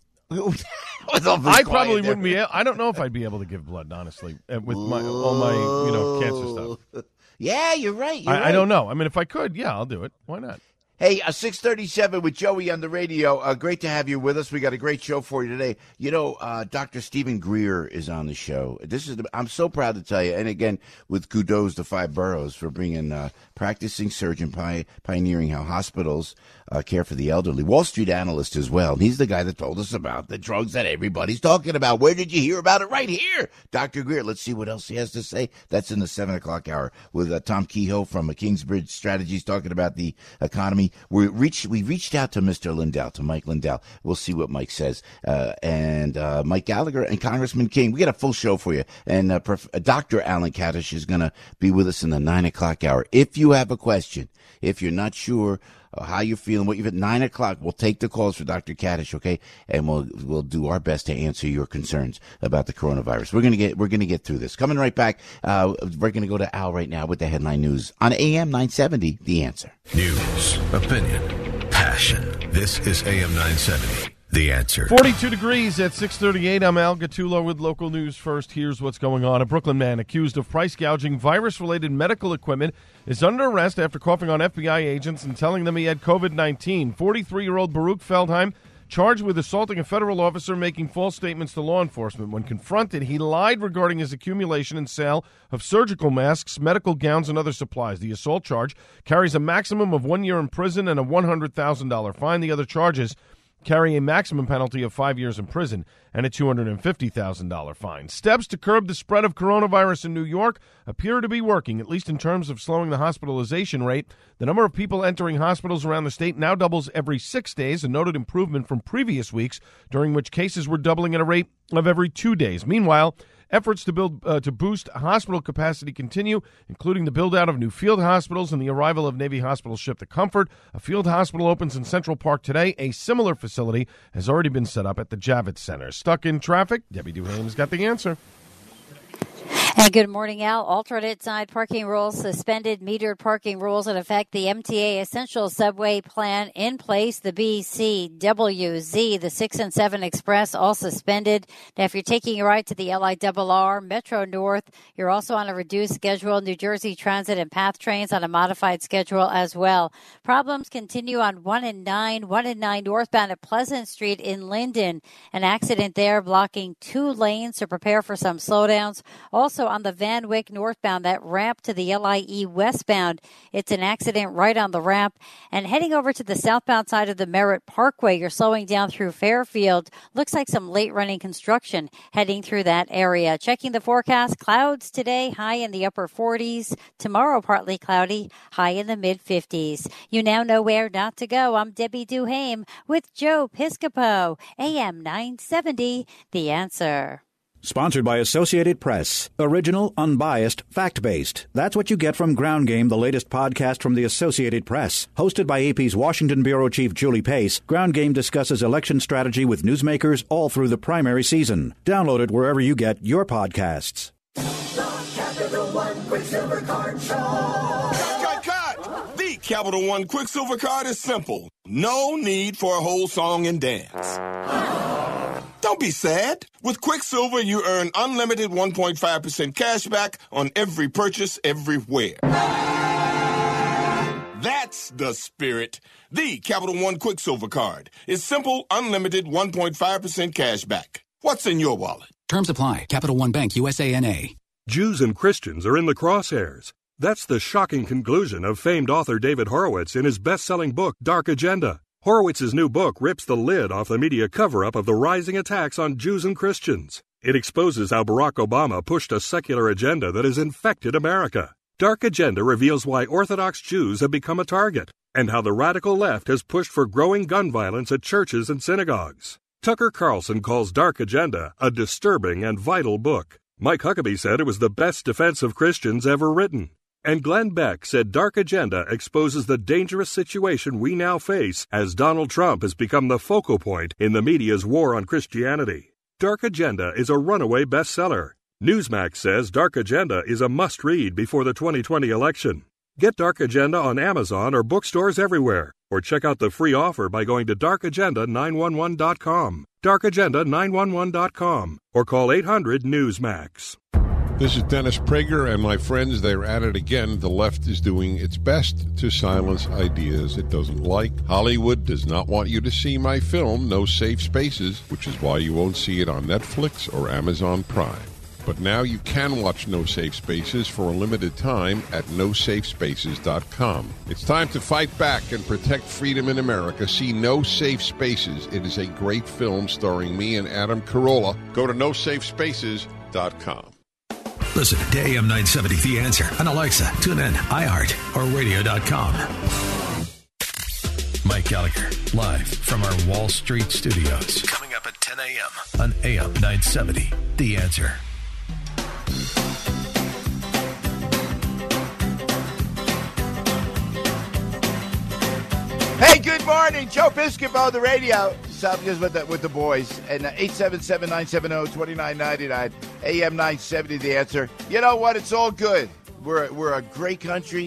What's all this I quiet probably there? wouldn't be. a- I don't know if I'd be able to give blood, honestly, uh, with my all my you know cancer stuff. Yeah, you're right. You're I, right. I don't know. I mean, if I could, yeah, I'll do it. Why not? Hey, uh, six thirty-seven with Joey on the radio. Uh, great to have you with us. We got a great show for you today. You know, uh, Doctor Stephen Greer is on the show. This is the, I'm so proud to tell you, and again, with kudos to Five Boroughs for bringing uh, practicing surgeon pi- pioneering how hospitals uh, care for the elderly. Wall Street analyst as well. And he's the guy that told us about the drugs that everybody's talking about. Where did you hear about it? Right here. Doctor Greer, let's see what else he has to say. That's in the seven o'clock hour with uh, Tom Kehoe from uh, Kingsbridge Strategies talking about the economy. We reached, we reached out to Mister Lindell, to Mike Lindell. We'll see what Mike says. Uh, and uh, Mike Gallagher and Congressman King. We got a full show for you. And uh, Prof- uh, Doctor Alan Kadish is going to be with us in the nine o'clock hour. If you have a question, if you're not sure uh, how you're feeling, what you've at nine o'clock, we'll take the calls for Doctor Kadish, okay? And we'll we'll do our best to answer your concerns about the coronavirus. We're gonna get we're gonna get through this. Coming right back, uh, we're gonna go to Al right now with the headline news on A M nine seventy. The Answer. News, opinion, passion. This is A M nine seventy. The Answer. forty-two degrees at six thirty-eight. I'm Al Gattulo with local news first. Here's what's going on. A Brooklyn man accused of price gouging virus-related medical equipment is under arrest after coughing on F B I agents and telling them he had COVID nineteen. forty-three-year-old Baruch Feldheim charged with assaulting a federal officer making false statements to law enforcement. When confronted, he lied regarding his accumulation and sale of surgical masks, medical gowns, and other supplies. The assault charge carries a maximum of one year in prison and a one hundred thousand dollars fine. The other charges carry a maximum penalty of five years in prison and a two hundred fifty thousand dollars fine. Steps to curb the spread of coronavirus in New York appear to be working, at least in terms of slowing the hospitalization rate. The number of people entering hospitals around the state now doubles every six days, a noted improvement from previous weeks, during which cases were doubling at a rate of every two days. Meanwhile, efforts to build uh, to boost hospital capacity continue, including the build-out of new field hospitals and the arrival of Navy hospital ship the Comfort. A field hospital opens in Central Park today. A similar facility has already been set up at the Javits Center. Stuck in traffic? Debbie Duhame's got the answer. And good morning, Al. Alternate side parking rules suspended, metered parking rules in effect. The M T A Essential Subway Plan in place. The B C W Z, the six and seven Express, all suspended. Now, if you're taking a ride to the L I R R, Metro North, you're also on a reduced schedule. New Jersey Transit and PATH trains on a modified schedule as well. Problems continue on one and nine, one and nine northbound at Pleasant Street in Linden. An accident there blocking two lanes, to prepare for some slowdowns. Also on the Van Wyck northbound, that ramp to the L I E westbound, it's an accident right on the ramp. And heading over to the southbound side of the Merritt Parkway, you're slowing down through Fairfield. Looks like some late running construction heading through that area. Checking the forecast, clouds today, high in the upper forties. Tomorrow, partly cloudy, high in the mid fifties. You now know where not to go. I'm Debbie Duhame with Joe Piscopo, A M nine seventy, The Answer. Sponsored by Associated Press. Original, unbiased, fact-based. That's what you get from Ground Game, the latest podcast from the Associated Press. Hosted by A P's Washington Bureau Chief Julie Pace, Ground Game discusses election strategy with newsmakers all through the primary season. Download it wherever you get your podcasts. The Capital One Quicksilver Card Show. Cut, cut, cut! The Capital One Quicksilver Card is simple. No need for a whole song and dance. Don't be sad. With Quicksilver, you earn unlimited one point five percent cash back on every purchase everywhere. That's the spirit. The Capital One Quicksilver Card is simple, unlimited one point five percent cash back. What's in your wallet? Terms apply. Capital One Bank, U S A N A. Jews and Christians are in the crosshairs. That's the shocking conclusion of famed author David Horowitz in his best-selling book, Dark Agenda. Horowitz's new book rips the lid off the media cover-up of the rising attacks on Jews and Christians. It exposes how Barack Obama pushed a secular agenda that has infected America. Dark Agenda reveals why Orthodox Jews have become a target, and how the radical left has pushed for growing gun violence at churches and synagogues. Tucker Carlson calls Dark Agenda a disturbing and vital book. Mike Huckabee said it was the best defense of Christians ever written. And Glenn Beck said Dark Agenda exposes the dangerous situation we now face as Donald Trump has become the focal point in the media's war on Christianity. Dark Agenda is a runaway bestseller. Newsmax says Dark Agenda is a must-read before the twenty twenty election. Get Dark Agenda on Amazon or bookstores everywhere, or check out the free offer by going to dark agenda nine one one dot com, dark agenda nine one one dot com, or call eight hundred Newsmax. This is Dennis Prager, and my friends, they're at it again. The left is doing its best to silence ideas it doesn't like. Hollywood does not want you to see my film, No Safe Spaces, which is why you won't see it on Netflix or Amazon Prime. But now you can watch No Safe Spaces for a limited time at no safe spaces dot com. It's time to fight back and protect freedom in America. See No Safe Spaces. It is a great film starring me and Adam Carolla. Go to no safe spaces dot com. Listen to A M nine seventy, The Answer, on Alexa, TuneIn, iHeart, or radio dot com. Mike Gallagher, live from our Wall Street studios. Coming up at ten a.m. on A M nine seventy, The Answer. Hey, good morning. Joe Piscopo, the radio. Something with the, with the boys. And uh, eight seven seven, nine seven zero, two nine nine nine. A M nine seventy, The Answer. You know what? It's all good. We're, we're a great country.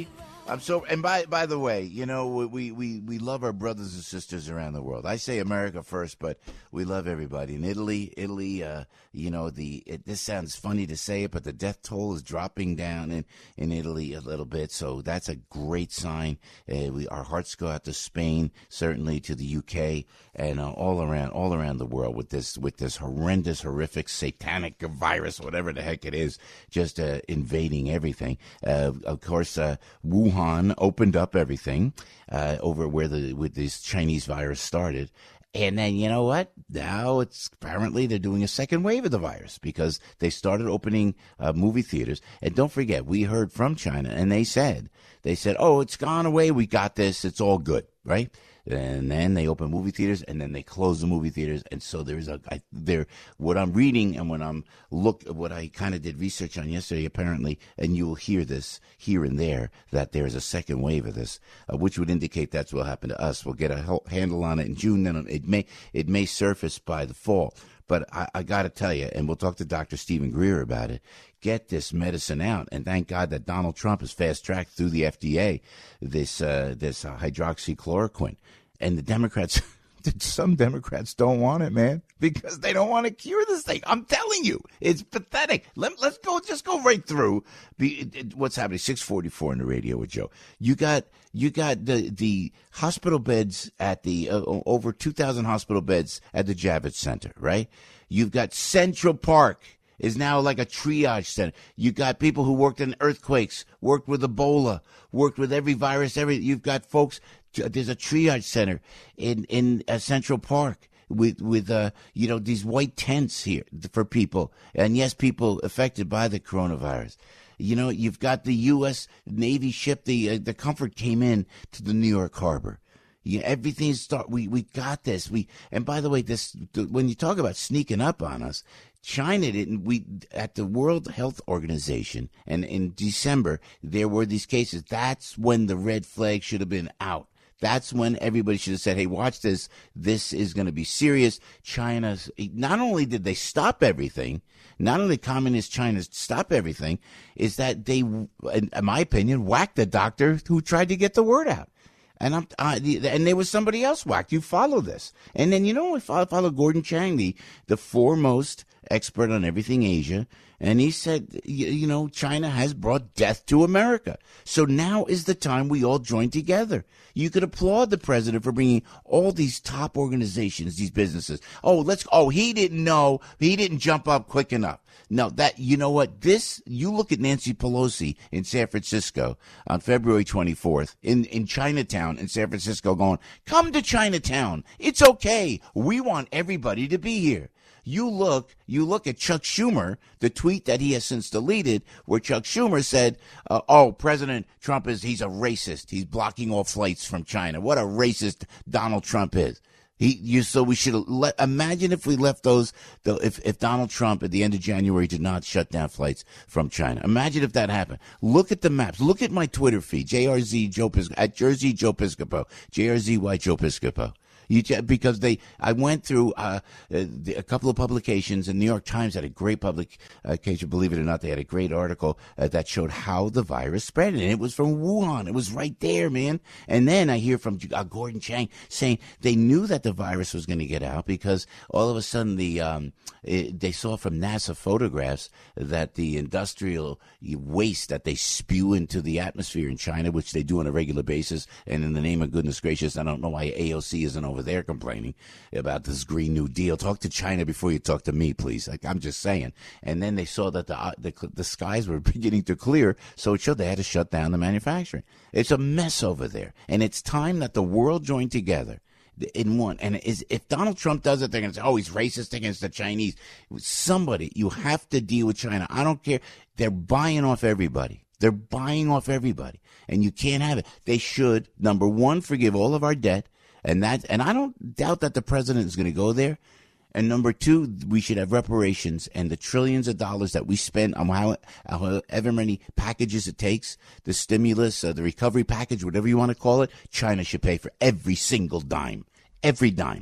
I'm so, and by by the way, you know, we, we, we love our brothers and sisters around the world. I say America first, but we love everybody. In Italy, Italy, uh, you know, the it, this sounds funny to say it, but the death toll is dropping down in, in Italy a little bit, so that's a great sign. Uh, we our hearts go out to Spain, certainly to the U K, and uh, all around all around the world with this with this horrendous, horrific, satanic virus, whatever the heck it is, just uh, invading everything. Uh, of course, uh, Wuhan. Wuhan opened up everything uh, over where the with this Chinese virus started. And then, you know what? Now it's apparently they're doing a second wave of the virus because they started opening uh, movie theaters. And don't forget, we heard from China and they said, they said, oh, it's gone away. We got this. It's all good, right? And then they open movie theaters, and then they close the movie theaters. And so there's a I, there. What I'm reading and when I'm look, what I kind of did research on yesterday, apparently, and you will hear this here and there that there is a second wave of this, uh, which would indicate that's what will happen to us. We'll get a handle on it in June, then it may it may surface by the fall. But I, I got to tell you, and we'll talk to Doctor Stephen Greer about it. Get this medicine out, and thank God that Donald Trump has fast-tracked through the F D A this uh, this uh, hydroxychloroquine. And the Democrats, some Democrats don't want it, man, because they don't want to cure this thing. I'm telling you, it's pathetic. Let, let's go, just go right through Be, it, it, what's happening. six forty-four on the radio with Joe. You got you got the the hospital beds at the uh, over two thousand hospital beds at the Javits Center, right? You've got Central Park is now like a triage center. You got people who worked in earthquakes, worked with Ebola, worked with every virus. Every you've got folks. There's a triage center in in uh, Central Park with with uh you know these white tents here for people, and yes, people affected by the coronavirus. You know, you've got the U S Navy ship, the uh, the Comfort came in to the New York harbor. Yeah, everything's start. We we got this. We and by the way, this when you talk about sneaking up on us, China didn't. We at the World Health Organization, and in December there were these cases. That's when the red flag should have been out. That's when everybody should have said, hey, watch this. This is going to be serious. China's, not only did they stop everything, not only communist China stop everything, is that they, in my opinion, whacked the doctor who tried to get the word out. And I'm, uh, and there was somebody else whacked. You follow this. And then, you know, I follow, follow Gordon Chang, the, the foremost expert on everything Asia. And he said, you, you know, China has brought death to America. So now is the time we all join together. You could applaud the president for bringing all these top organizations, these businesses. Oh, let's, oh, he didn't know. He didn't jump up quick enough. No, that, you know what, this, you look at Nancy Pelosi in San Francisco on February twenty-fourth in, in Chinatown in San Francisco going, come to Chinatown. It's okay. We want everybody to be here. You look, you look at Chuck Schumer, the tweet that he has since deleted, where Chuck Schumer said, uh, "Oh, President Trump is he's a racist. He's blocking all flights from China. What a racist Donald Trump is." He, you, so we should let, imagine if we left those, the, if, if Donald Trump at the end of January did not shut down flights from China. Imagine if that happened. Look at the maps. Look at my Twitter feed, J R Z Joe Piscopo, at Jersey Joe Piscopo, J R Z Y Joe Piscopo. You, because they, I went through uh, a couple of publications, and New York Times had a great publication. Believe it or not, they had a great article uh, that showed how the virus spread, and it was from Wuhan. It was right there, man. And then I hear from uh, Gordon Chang saying they knew that the virus was going to get out because all of a sudden the um, it, they saw from NASA photographs that the industrial waste that they spew into the atmosphere in China, which they do on a regular basis, and in the name of goodness gracious, I don't know why A O C isn't over there complaining about this Green New Deal. Talk to China before you talk to me, please. Like, I'm just saying. And then they saw that the, uh, the the skies were beginning to clear, so it showed they had to shut down the manufacturing. It's a mess over there, and it's time that the world joined together in one. And is if Donald Trump does it, they're going to say, oh, he's racist against the Chinese. Somebody, you have to deal with China. I don't care. They're buying off everybody. They're buying off everybody, and you can't have it. They should, number one, forgive all of our debt. And that, and I don't doubt that the president is going to go there. And number two, we should have reparations, and the trillions of dollars that we spend on how, however many packages it takes, the stimulus, uh, the recovery package, whatever you want to call it, China should pay for every single dime, every dime.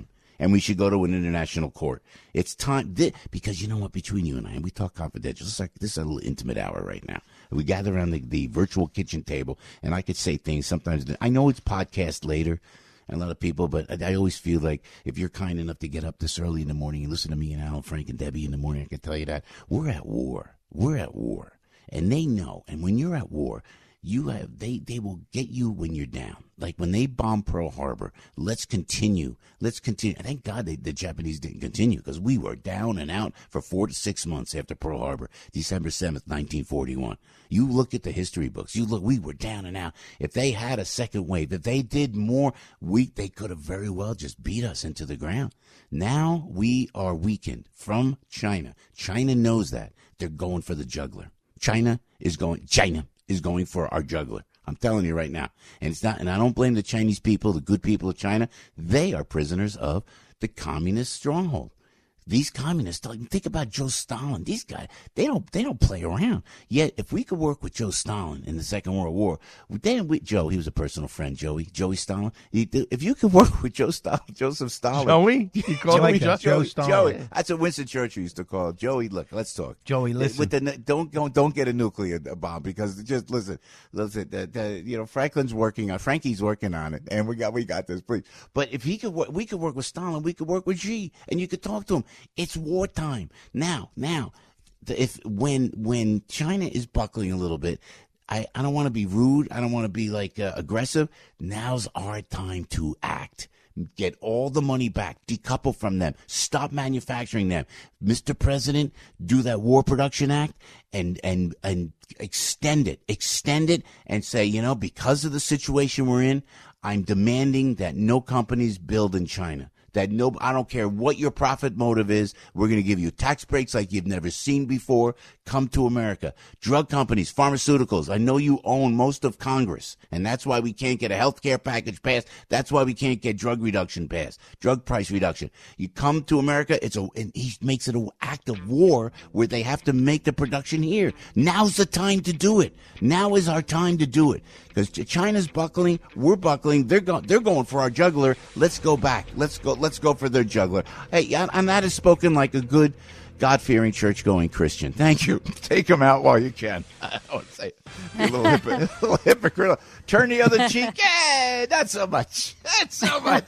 and we should go to an international court. It's time, th- because you know what, between you and I, and we talk confidential, it's like, this is a little intimate hour right now. We gather around the, the virtual kitchen table, and I could say things sometimes. I know it's podcast later, and a lot of people, but I, I always feel like if you're kind enough to get up this early in the morning and listen to me and Alan, Frank, and Debbie in the morning, I can tell you that we're at war. We're at war. And they know. And when you're at war, you have they, they will get you when you're down. Like when they bombed Pearl Harbor, let's continue. Let's continue. Thank God they, the Japanese didn't continue, because we were down and out for four to six months after Pearl Harbor, December seventh, nineteen forty-one. You look at the history books. You look, we were down and out. If they had a second wave, if they did more, we they could have very well just beat us into the ground. Now we are weakened from China. China knows that. They're going for the juggler. China is going, China is going for our juggler. I'm telling you right now. And it's not, and I don't blame the Chinese people, the good people of China. They are prisoners of the communist stronghold. These communists, think about Joe Stalin. These guys, they don't, they don't play around. Yet, if we could work with Joe Stalin in the Second World War, then we, Joe, he was a personal friend, Joey, Joey Stalin. He, if you could work with Joe Stalin, Joseph Stalin. Joey? He called Joey, me Joe, Joe Stalin. Joey. That's what Winston Churchill used to call it. Joey, look, let's talk. Joey, listen. With the, don't, don't, don't get a nuclear bomb, because just listen, listen, the, the, you know, Franklin's working on, Frankie's working on it, and we got, we got this, please. But if he could work, we could work with Stalin, we could work with Xi, and you could talk to him. It's war time now. Now, if when when China is buckling a little bit, I, I don't want to be rude. I don't want to be like uh, aggressive. Now's our time to act. Get all the money back. Decouple from them. Stop manufacturing them. Mister President, do that War Production Act and and and extend it. Extend it and say, you know, because of the situation we're in, I'm demanding that no companies build in China. That no, I don't care what your profit motive is. We're going to give you tax breaks like you've never seen before. Come to America. Drug companies, pharmaceuticals. I know you own most of Congress, and that's why we can't get a health care package passed. That's why we can't get drug reduction passed, drug price reduction. You come to America, it's a, and he makes it an act of war where they have to make the production here. Now's the time to do it. Now is our time to do it. Because China's buckling, we're buckling. They're going, they're going for our juggler. Let's go back. Let's go. Let's go for their juggler. Hey, and that is spoken like a good, God-fearing, church-going Christian. Thank you. Take them out while you can. I don't say it. You're a little, hypo- a little hypocritical. Turn the other cheek. Yeah, not so much. Not so much.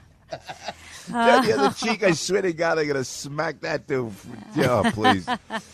Turn the other cheek. I swear to God, I'm going to smack that dude. Oh, please.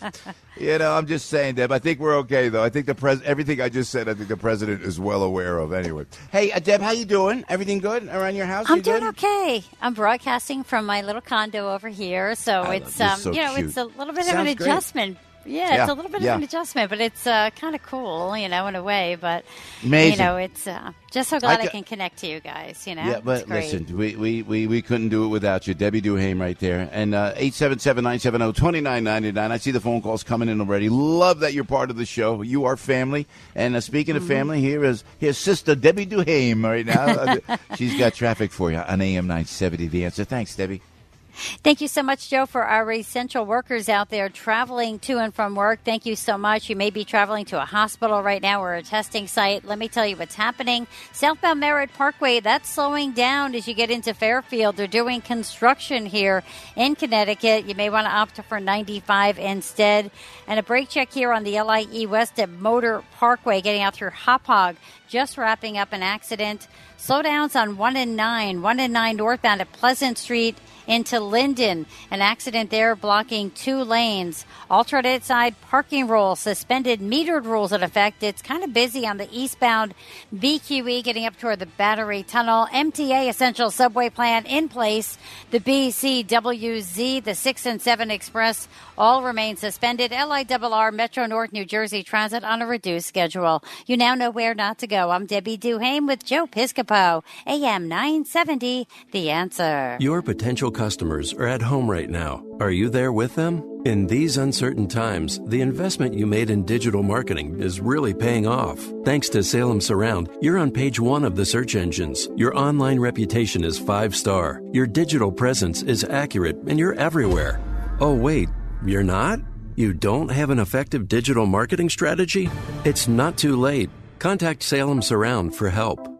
You know, I'm just saying, Deb. I think we're okay, though. I think the pres- everything I just said, I think the president is well aware of. Anyway, hey, uh, Deb, how you doing? Everything good around your house? I'm you doing good? okay. I'm broadcasting from my little condo over here, so I it's love um, this. So you know, cute. it's a little bit Sounds of an great. adjustment. Yeah, Yeah, it's a little bit yeah. of an adjustment, but it's uh, kind of cool, you know, in a way. But Amazing. you know, it's uh, just so glad I, ca- can connect to you guys. You know, Yeah, but it's great. listen, we, we, we, we couldn't do it without you. Debbie Duhame right there. And uh, eight seven seven, nine seven zero, two nine nine nine. I see the phone calls coming in already. Love that you're part of the show. You are family. And uh, speaking Mm-hmm. of family, here is here's Sister Debbie Duhame right now. Uh, She's got traffic for you on A M nine seventy. The Answer. Thanks, Debbie. Thank you so much, Joe, for our essential workers out there traveling to and from work. Thank you so much. You may be traveling to a hospital right now or a testing site. Let me tell you what's happening. Southbound Merritt Parkway, that's slowing down as you get into Fairfield. They're doing construction here in Connecticut. You may want to opt for ninety-five instead. And a brake check here on the L I E West at Motor Parkway, getting out through Hauppauge, just wrapping up an accident. Slowdowns on one and nine, one and nine northbound at Pleasant Street into Linden. An accident there blocking two lanes. Alternate side parking rules, suspended metered rules in effect. It's kind of busy on the eastbound B Q E getting up toward the Battery Tunnel. M T A essential subway plan in place. The B C W Z, the six and seven Express all remain suspended. L I R R Metro North New Jersey Transit on a reduced schedule. You now know where not to go. I'm Debbie Duhame with Joe Piscopo. A M nine seventy, The Answer. Your potential customers are at home right now. Are you there with them? In these uncertain times, the investment you made in digital marketing is really paying off. Thanks to Salem Surround, you're on page one of the search engines. Your online reputation is five-star. Your digital presence is accurate, and you're everywhere. Oh, wait, you're not? You don't have an effective digital marketing strategy? It's not too late. Contact Salem Surround for help.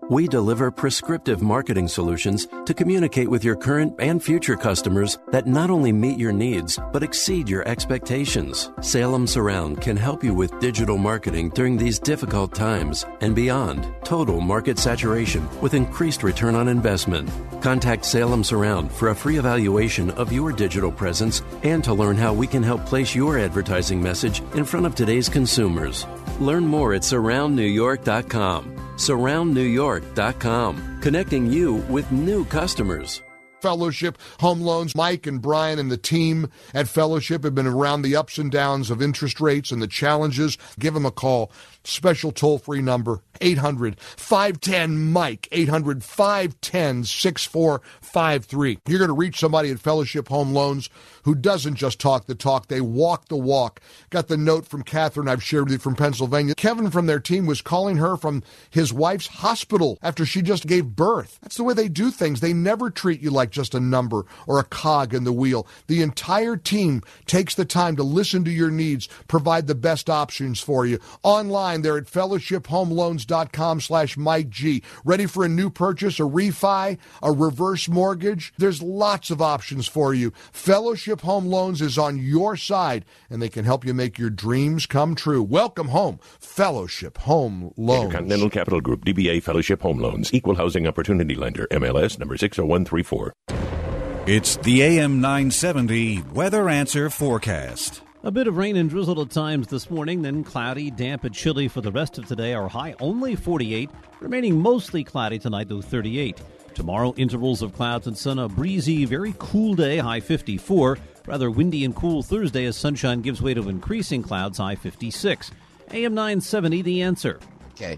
We deliver prescriptive marketing solutions to communicate with your current and future customers that not only meet your needs, but exceed your expectations. Salem Surround can help you with digital marketing during these difficult times and beyond. Total market saturation with increased return on investment. Contact Salem Surround for a free evaluation of your digital presence and to learn how we can help place your advertising message in front of today's consumers. Learn more at surround new york dot com. surround new york dot com, connecting you with new customers. Fellowship Home Loans. Mike and Brian and the team at Fellowship have been around the ups and downs of interest rates and the challenges. Give them a call. Special toll-free number, eight hundred, five one zero, Mike, eight hundred, five one zero, six four five three. You're going to reach somebody at Fellowship Home Loans who doesn't just talk the talk, they walk the walk. Got the note from Catherine I've shared with you from Pennsylvania. Kevin from their team was calling her from his wife's hospital after she just gave birth. That's the way they do things. They never treat you like just a number or a cog in the wheel. The entire team takes the time to listen to your needs, provide the best options for you. Online, they're at fellowship home loans dot com slash Mike G. Ready for a new purchase, a refi, a reverse mortgage? There's lots of options for you. Fellowship Home Loans is on your side, and they can help you make your dreams come true. Welcome home, Fellowship Home Loans. Intercontinental Capital Group, D B A Fellowship Home Loans, Equal Housing Opportunity Lender, M L S number six oh one three four. It's the A M nine seventy Weather Answer Forecast. A bit of rain and drizzle at times this morning, then cloudy, damp, and chilly for the rest of today. Our high only forty-eight, remaining mostly cloudy tonight, though thirty-eight. Tomorrow, intervals of clouds and sun, a breezy, very cool day, high fifty-four. Rather windy and cool Thursday as sunshine gives way to increasing clouds, high fifty-six. A M nine seventy, The Answer. Okay.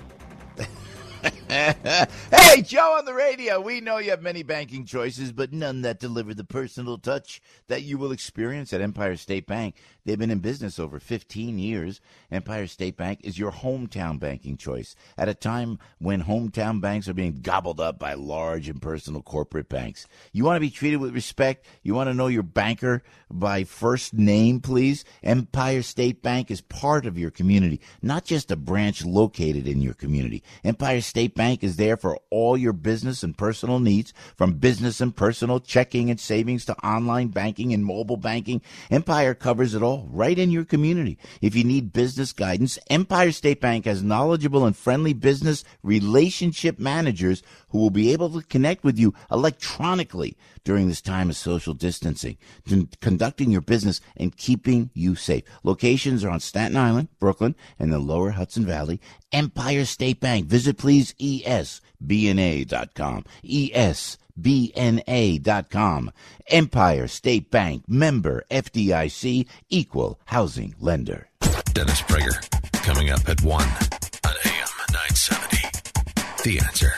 Hey, Joe on the radio. We know you have many banking choices, but none that deliver the personal touch that you will experience at Empire State Bank. They've been in business over fifteen years. Empire State Bank is your hometown banking choice at a time when hometown banks are being gobbled up by large impersonal corporate banks. You want to be treated with respect? You want to know your banker by first name, please? Empire State Bank is part of your community, not just a branch located in your community. Empire State Bank is there for all your business and personal needs, from business and personal checking and savings to online banking and mobile banking. Empire covers it all right in your community. If you need business guidance, Empire State Bank has knowledgeable and friendly business relationship managers who will be able to connect with you electronically during this time of social distancing, conducting your business and keeping you safe. Locations are on Staten Island, Brooklyn, and the lower Hudson Valley. Empire State Bank. Visit, please, E S B N A dot com. E S B N A dot com. Empire State Bank, member F D I C, equal housing lender. Dennis Prager, coming up at one on A M nine seventy. The Answer.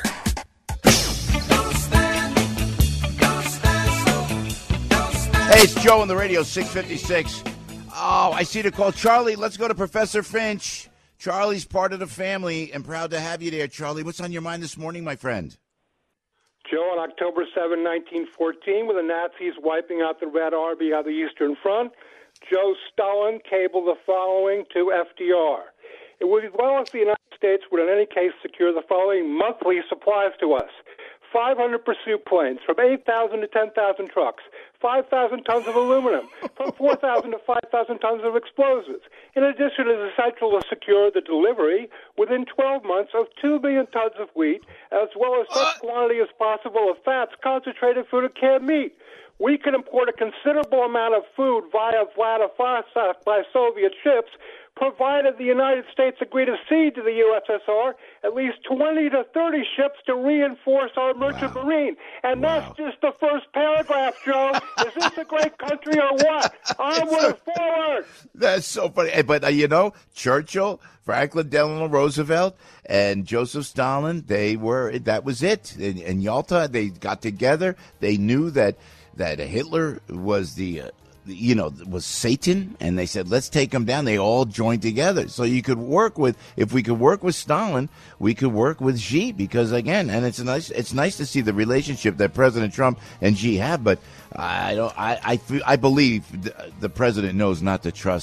Hey, it's Joe on the radio, six fifty-six. Oh, I see the call. Charlie, let's go to Professor Finch. Charlie's part of the family, and proud to have you there. Charlie, what's on your mind this morning, my friend? Joe, on October seventh, nineteen fourteen, with the Nazis wiping out the Red Army on the Eastern Front, Joe Stalin cabled the following to F D R. It would be well if the United States would in any case secure the following monthly supplies to us. five hundred pursuit planes, from eight thousand to ten thousand trucks, five thousand tons of aluminum, from four thousand to five thousand tons of explosives. In addition, it is essential to secure the delivery within twelve months of two million tons of wheat, as well as such quantity as possible of fats, concentrated food, and canned meat. We can import a considerable amount of food via Vladivostok by Soviet ships, provided the United States agree to cede to the U S S R at least twenty to thirty ships to reinforce our merchant wow. marine. And wow. that's just the first paragraph, Joe. Is this a great country or what? Onward and forward. That's so funny. But, uh, you know, Churchill, Franklin Delano Roosevelt, and Joseph Stalin, they were, that was it. In, in Yalta, they got together. They knew that, that Hitler was the... Uh, you know, was Satan, and they said, let's take him down. They all joined together. So you could work with, if we could work with Stalin, we could work with Xi, because again, and it's nice, it's nice to see the relationship that President Trump and Xi have, but I don't, I, I, I believe the, the president knows not to trust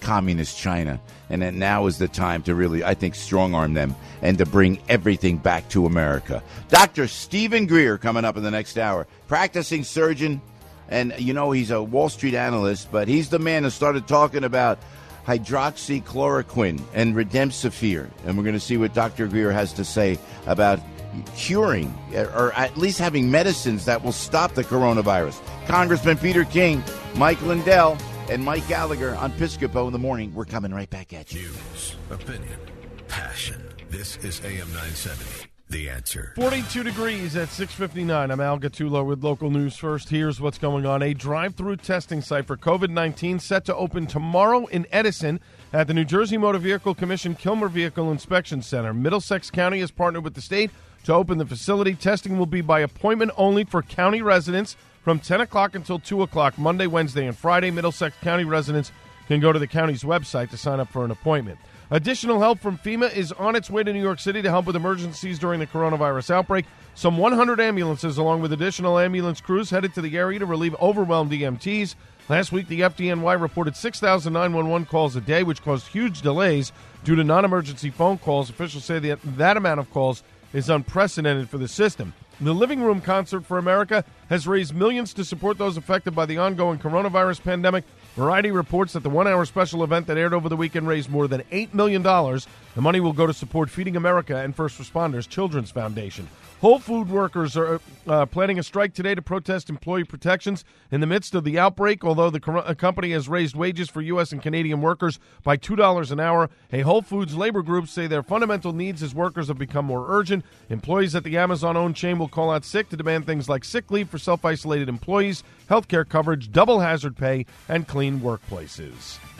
communist China, and that now is the time to really, I think, strong-arm them and to bring everything back to America. Doctor Stephen Greer coming up in the next hour, practicing surgeon, and, you know, he's a Wall Street analyst, but he's the man who started talking about hydroxychloroquine and Remdesivir, and we're going to see what Doctor Greer has to say about curing, or at least having medicines that will stop the coronavirus. Congressman Peter King, Mike Lindell, and Mike Gallagher on Piscopo in the morning. We're coming right back at you. News, opinion, passion. This is A M nine seventy. The Answer. forty-two degrees at six fifty-nine. I'm Al Gattulo with local news first. Here's what's going on. A drive-through testing site for covid nineteen set to open tomorrow in Edison at the New Jersey Motor Vehicle Commission Kilmer Vehicle Inspection Center. Middlesex County has partnered with the state to open the facility. Testing will be by appointment only for county residents from ten o'clock until two o'clock, Monday, Wednesday, and Friday. Middlesex County residents can go to the county's website to sign up for an appointment. Additional help from FEMA is on its way to New York City to help with emergencies during the coronavirus outbreak. Some one hundred ambulances, along with additional ambulance crews, headed to the area to relieve overwhelmed E M Ts. Last week, the F D N Y reported six thousand nine one one calls a day, which caused huge delays due to non-emergency phone calls. Officials say that that amount of calls is unprecedented for the system. The Living Room Concert for America has raised millions to support those affected by the ongoing coronavirus pandemic. Variety reports that the one-hour special event that aired over the weekend raised more than eight million dollars. The money will go to support Feeding America and First Responders Children's Foundation. Whole Food workers are uh, planning a strike today to protest employee protections in the midst of the outbreak. Although the co- company has raised wages for U S and Canadian workers by two dollars an hour, a Whole Foods labor group say their fundamental needs as workers have become more urgent. Employees at the Amazon-owned chain will call out sick to demand things like sick leave for self-isolated employees, health care coverage, double hazard pay, and clean workplaces.